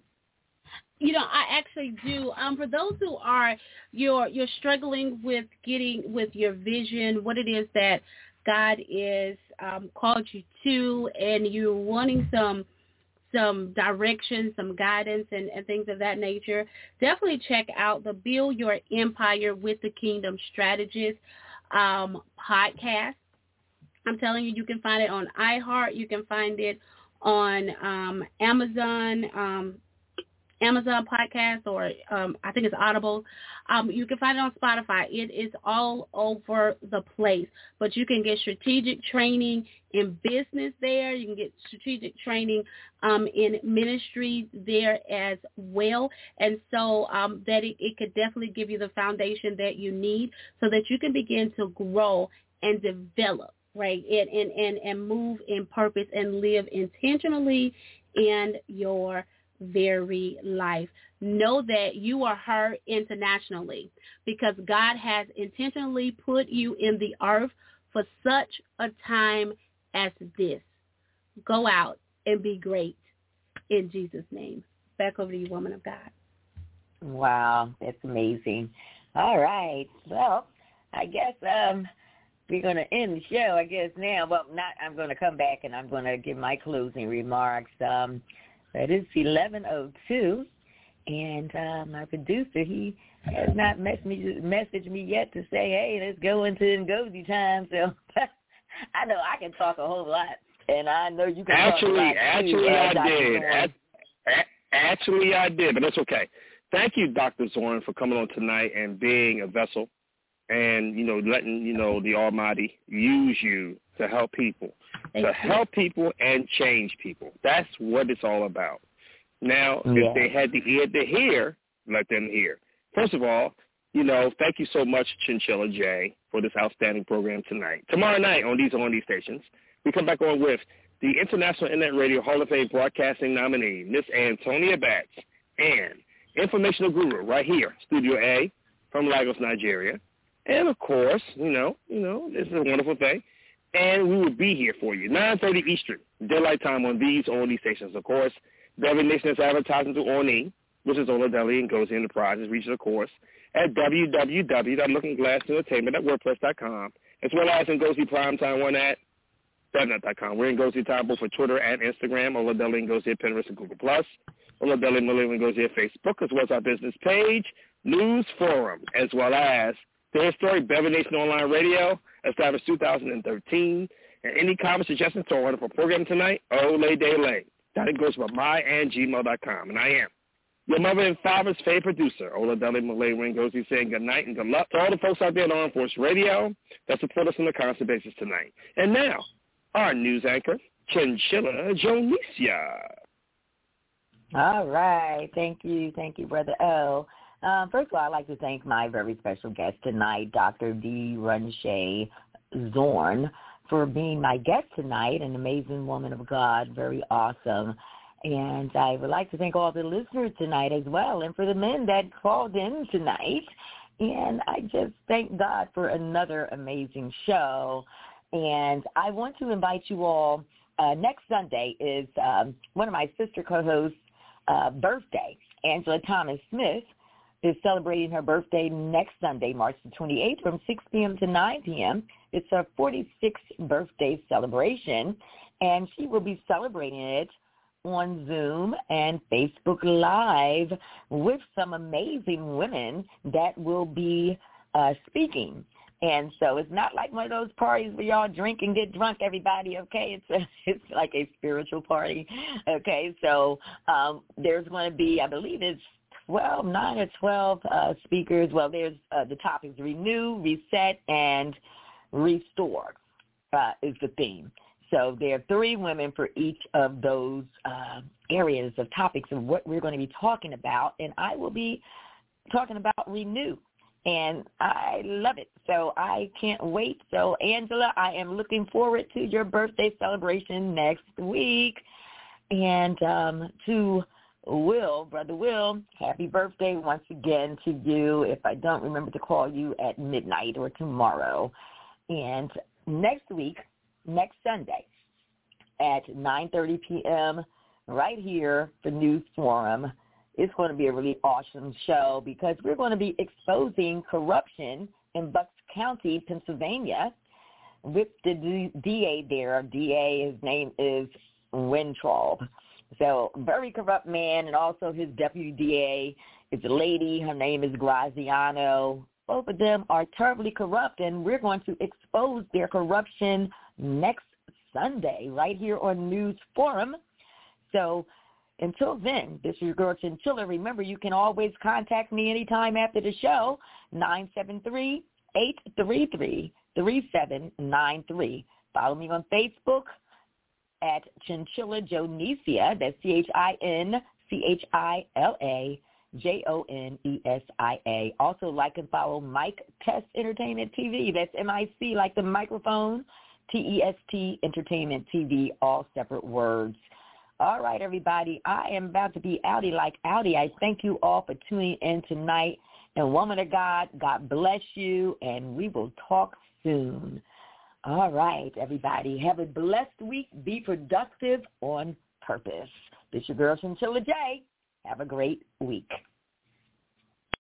I actually do. For those who are you're struggling with your vision, what it is that God is called you to, and you're wanting some direction, some guidance, and things of that nature, definitely check out the Build Your Empire with the Kingdom Strategist podcast. I'm telling you, you can find it on iHeart. You can find it on Amazon podcast, or I think it's Audible. You can find it on Spotify. It is all over the place. But you can get strategic training in business there. You can get strategic training in ministry there as well. And so that it could definitely give you the foundation that you need so that you can begin to grow and develop, right, and move in purpose and live intentionally in your very life. Know that you are heard internationally, because God has intentionally put you in the earth for such a time as this. Go out and be great in Jesus' name. Back over to you, woman of God.
Wow, that's amazing. All right. Well, I guess we're going to end the show, I guess, now. Well, I'm going to come back and I'm going to give my closing remarks. That is 11:02, and my producer, he has not messaged me yet to say, hey, let's go into Ngozi time. So I know I can talk a whole lot, and I know you can talk a lot too.
Actually, I did, but that's okay. Thank you, Dr. Zorn, for coming on tonight and being a vessel and, letting, the Almighty use you to help people. Help people and change people. That's what it's all about. Now, if they had the ear to hear, let them hear. First of all, thank you so much, Chinchilla J, for this outstanding program tonight. Tomorrow night on these stations, we come back on with the International Internet Radio Hall of Fame Broadcasting nominee, Miss Antonia Batts, and informational guru right here, Studio A from Lagos, Nigeria. And, of course, this is a wonderful thing. And we will be here for you, 9:30 Eastern, daylight time on these stations. Of course, Beverly Nation is advertising to Ornee, which is Ola Deli and Ngozi Enterprises, reaches, of course, at www.lookingglassnewtainment.wordpress.com, as well as Ngozi Primetime One at FedNet.com. We're in Ngozi Time both for Twitter and Instagram, Ola Deli and Ngozi at Pinterest and Google+, Ola Deli and Ngozi at Facebook, as well as our business page, News Forum, as well as the historic Beverly Nation Online Radio, established 2013. And any comments, suggestions to our wonderful program tonight, Oledele. That goes by my@gmail.com. And I am your mother and father's favorite producer, Oladele Malay Ngozi, saying good night and good luck to all the folks out there on Armed Force Radio that support us on a constant basis tonight. And now, our news anchor, Chinchilla Jonicia.
All right. Thank you, Brother O. First of all, I'd like to thank my very special guest tonight, Dr. D. Runshea Zorn, for being my guest tonight, an amazing woman of God, very awesome. And I would like to thank all the listeners tonight as well, and for the men that called in tonight. And I just thank God for another amazing show. And I want to invite you all, next Sunday is one of my sister co-hosts' birthday. Angela Thomas Smith is celebrating her birthday next Sunday, March the 28th, from 6 p.m. to 9 p.m. It's her 46th birthday celebration, and she will be celebrating it on Zoom and Facebook Live with some amazing women that will be speaking. And so it's not like one of those parties where y'all drink and get drunk, everybody, okay? It's like a spiritual party, okay? So there's going to be, I believe it's 9 or 12 speakers. Well, there's the topics: renew, reset, and restore is the theme. So there are 3 women for each of those areas of topics of what we're going to be talking about, and I will be talking about renew. And I love it. So I can't wait. So, Angela, I am looking forward to your birthday celebration next week. And to Will, Brother Will, happy birthday once again to you, if I don't remember to call you at midnight or tomorrow. And next week, next Sunday at 9:30 p.m. right here for News Forum, it's going to be a really awesome show because we're going to be exposing corruption in Bucks County, Pennsylvania, with the DA there. DA, his name is Weintraub. So very corrupt man, and also his deputy DA is a lady. Her name is Graziano. Both of them are terribly corrupt, and we're going to expose their corruption next Sunday right here on News Forum. So until then, this is your girl Chinchilla. Remember, you can always contact me anytime after the show, 973-833-3793. Follow me on Facebook at Chinchilla Jonicia. That's ChinchillaJonesia. Also, like and follow Mike Test Entertainment TV. That's MIC, like the microphone, TEST Entertainment TV, all separate words. All right, everybody, I am about to be outie like outie. I thank you all for tuning in tonight. And woman of God, God bless you, and we will talk soon. All right, everybody, have a blessed week. Be productive on purpose. This is your girl, Chinchilla J. Have a great week.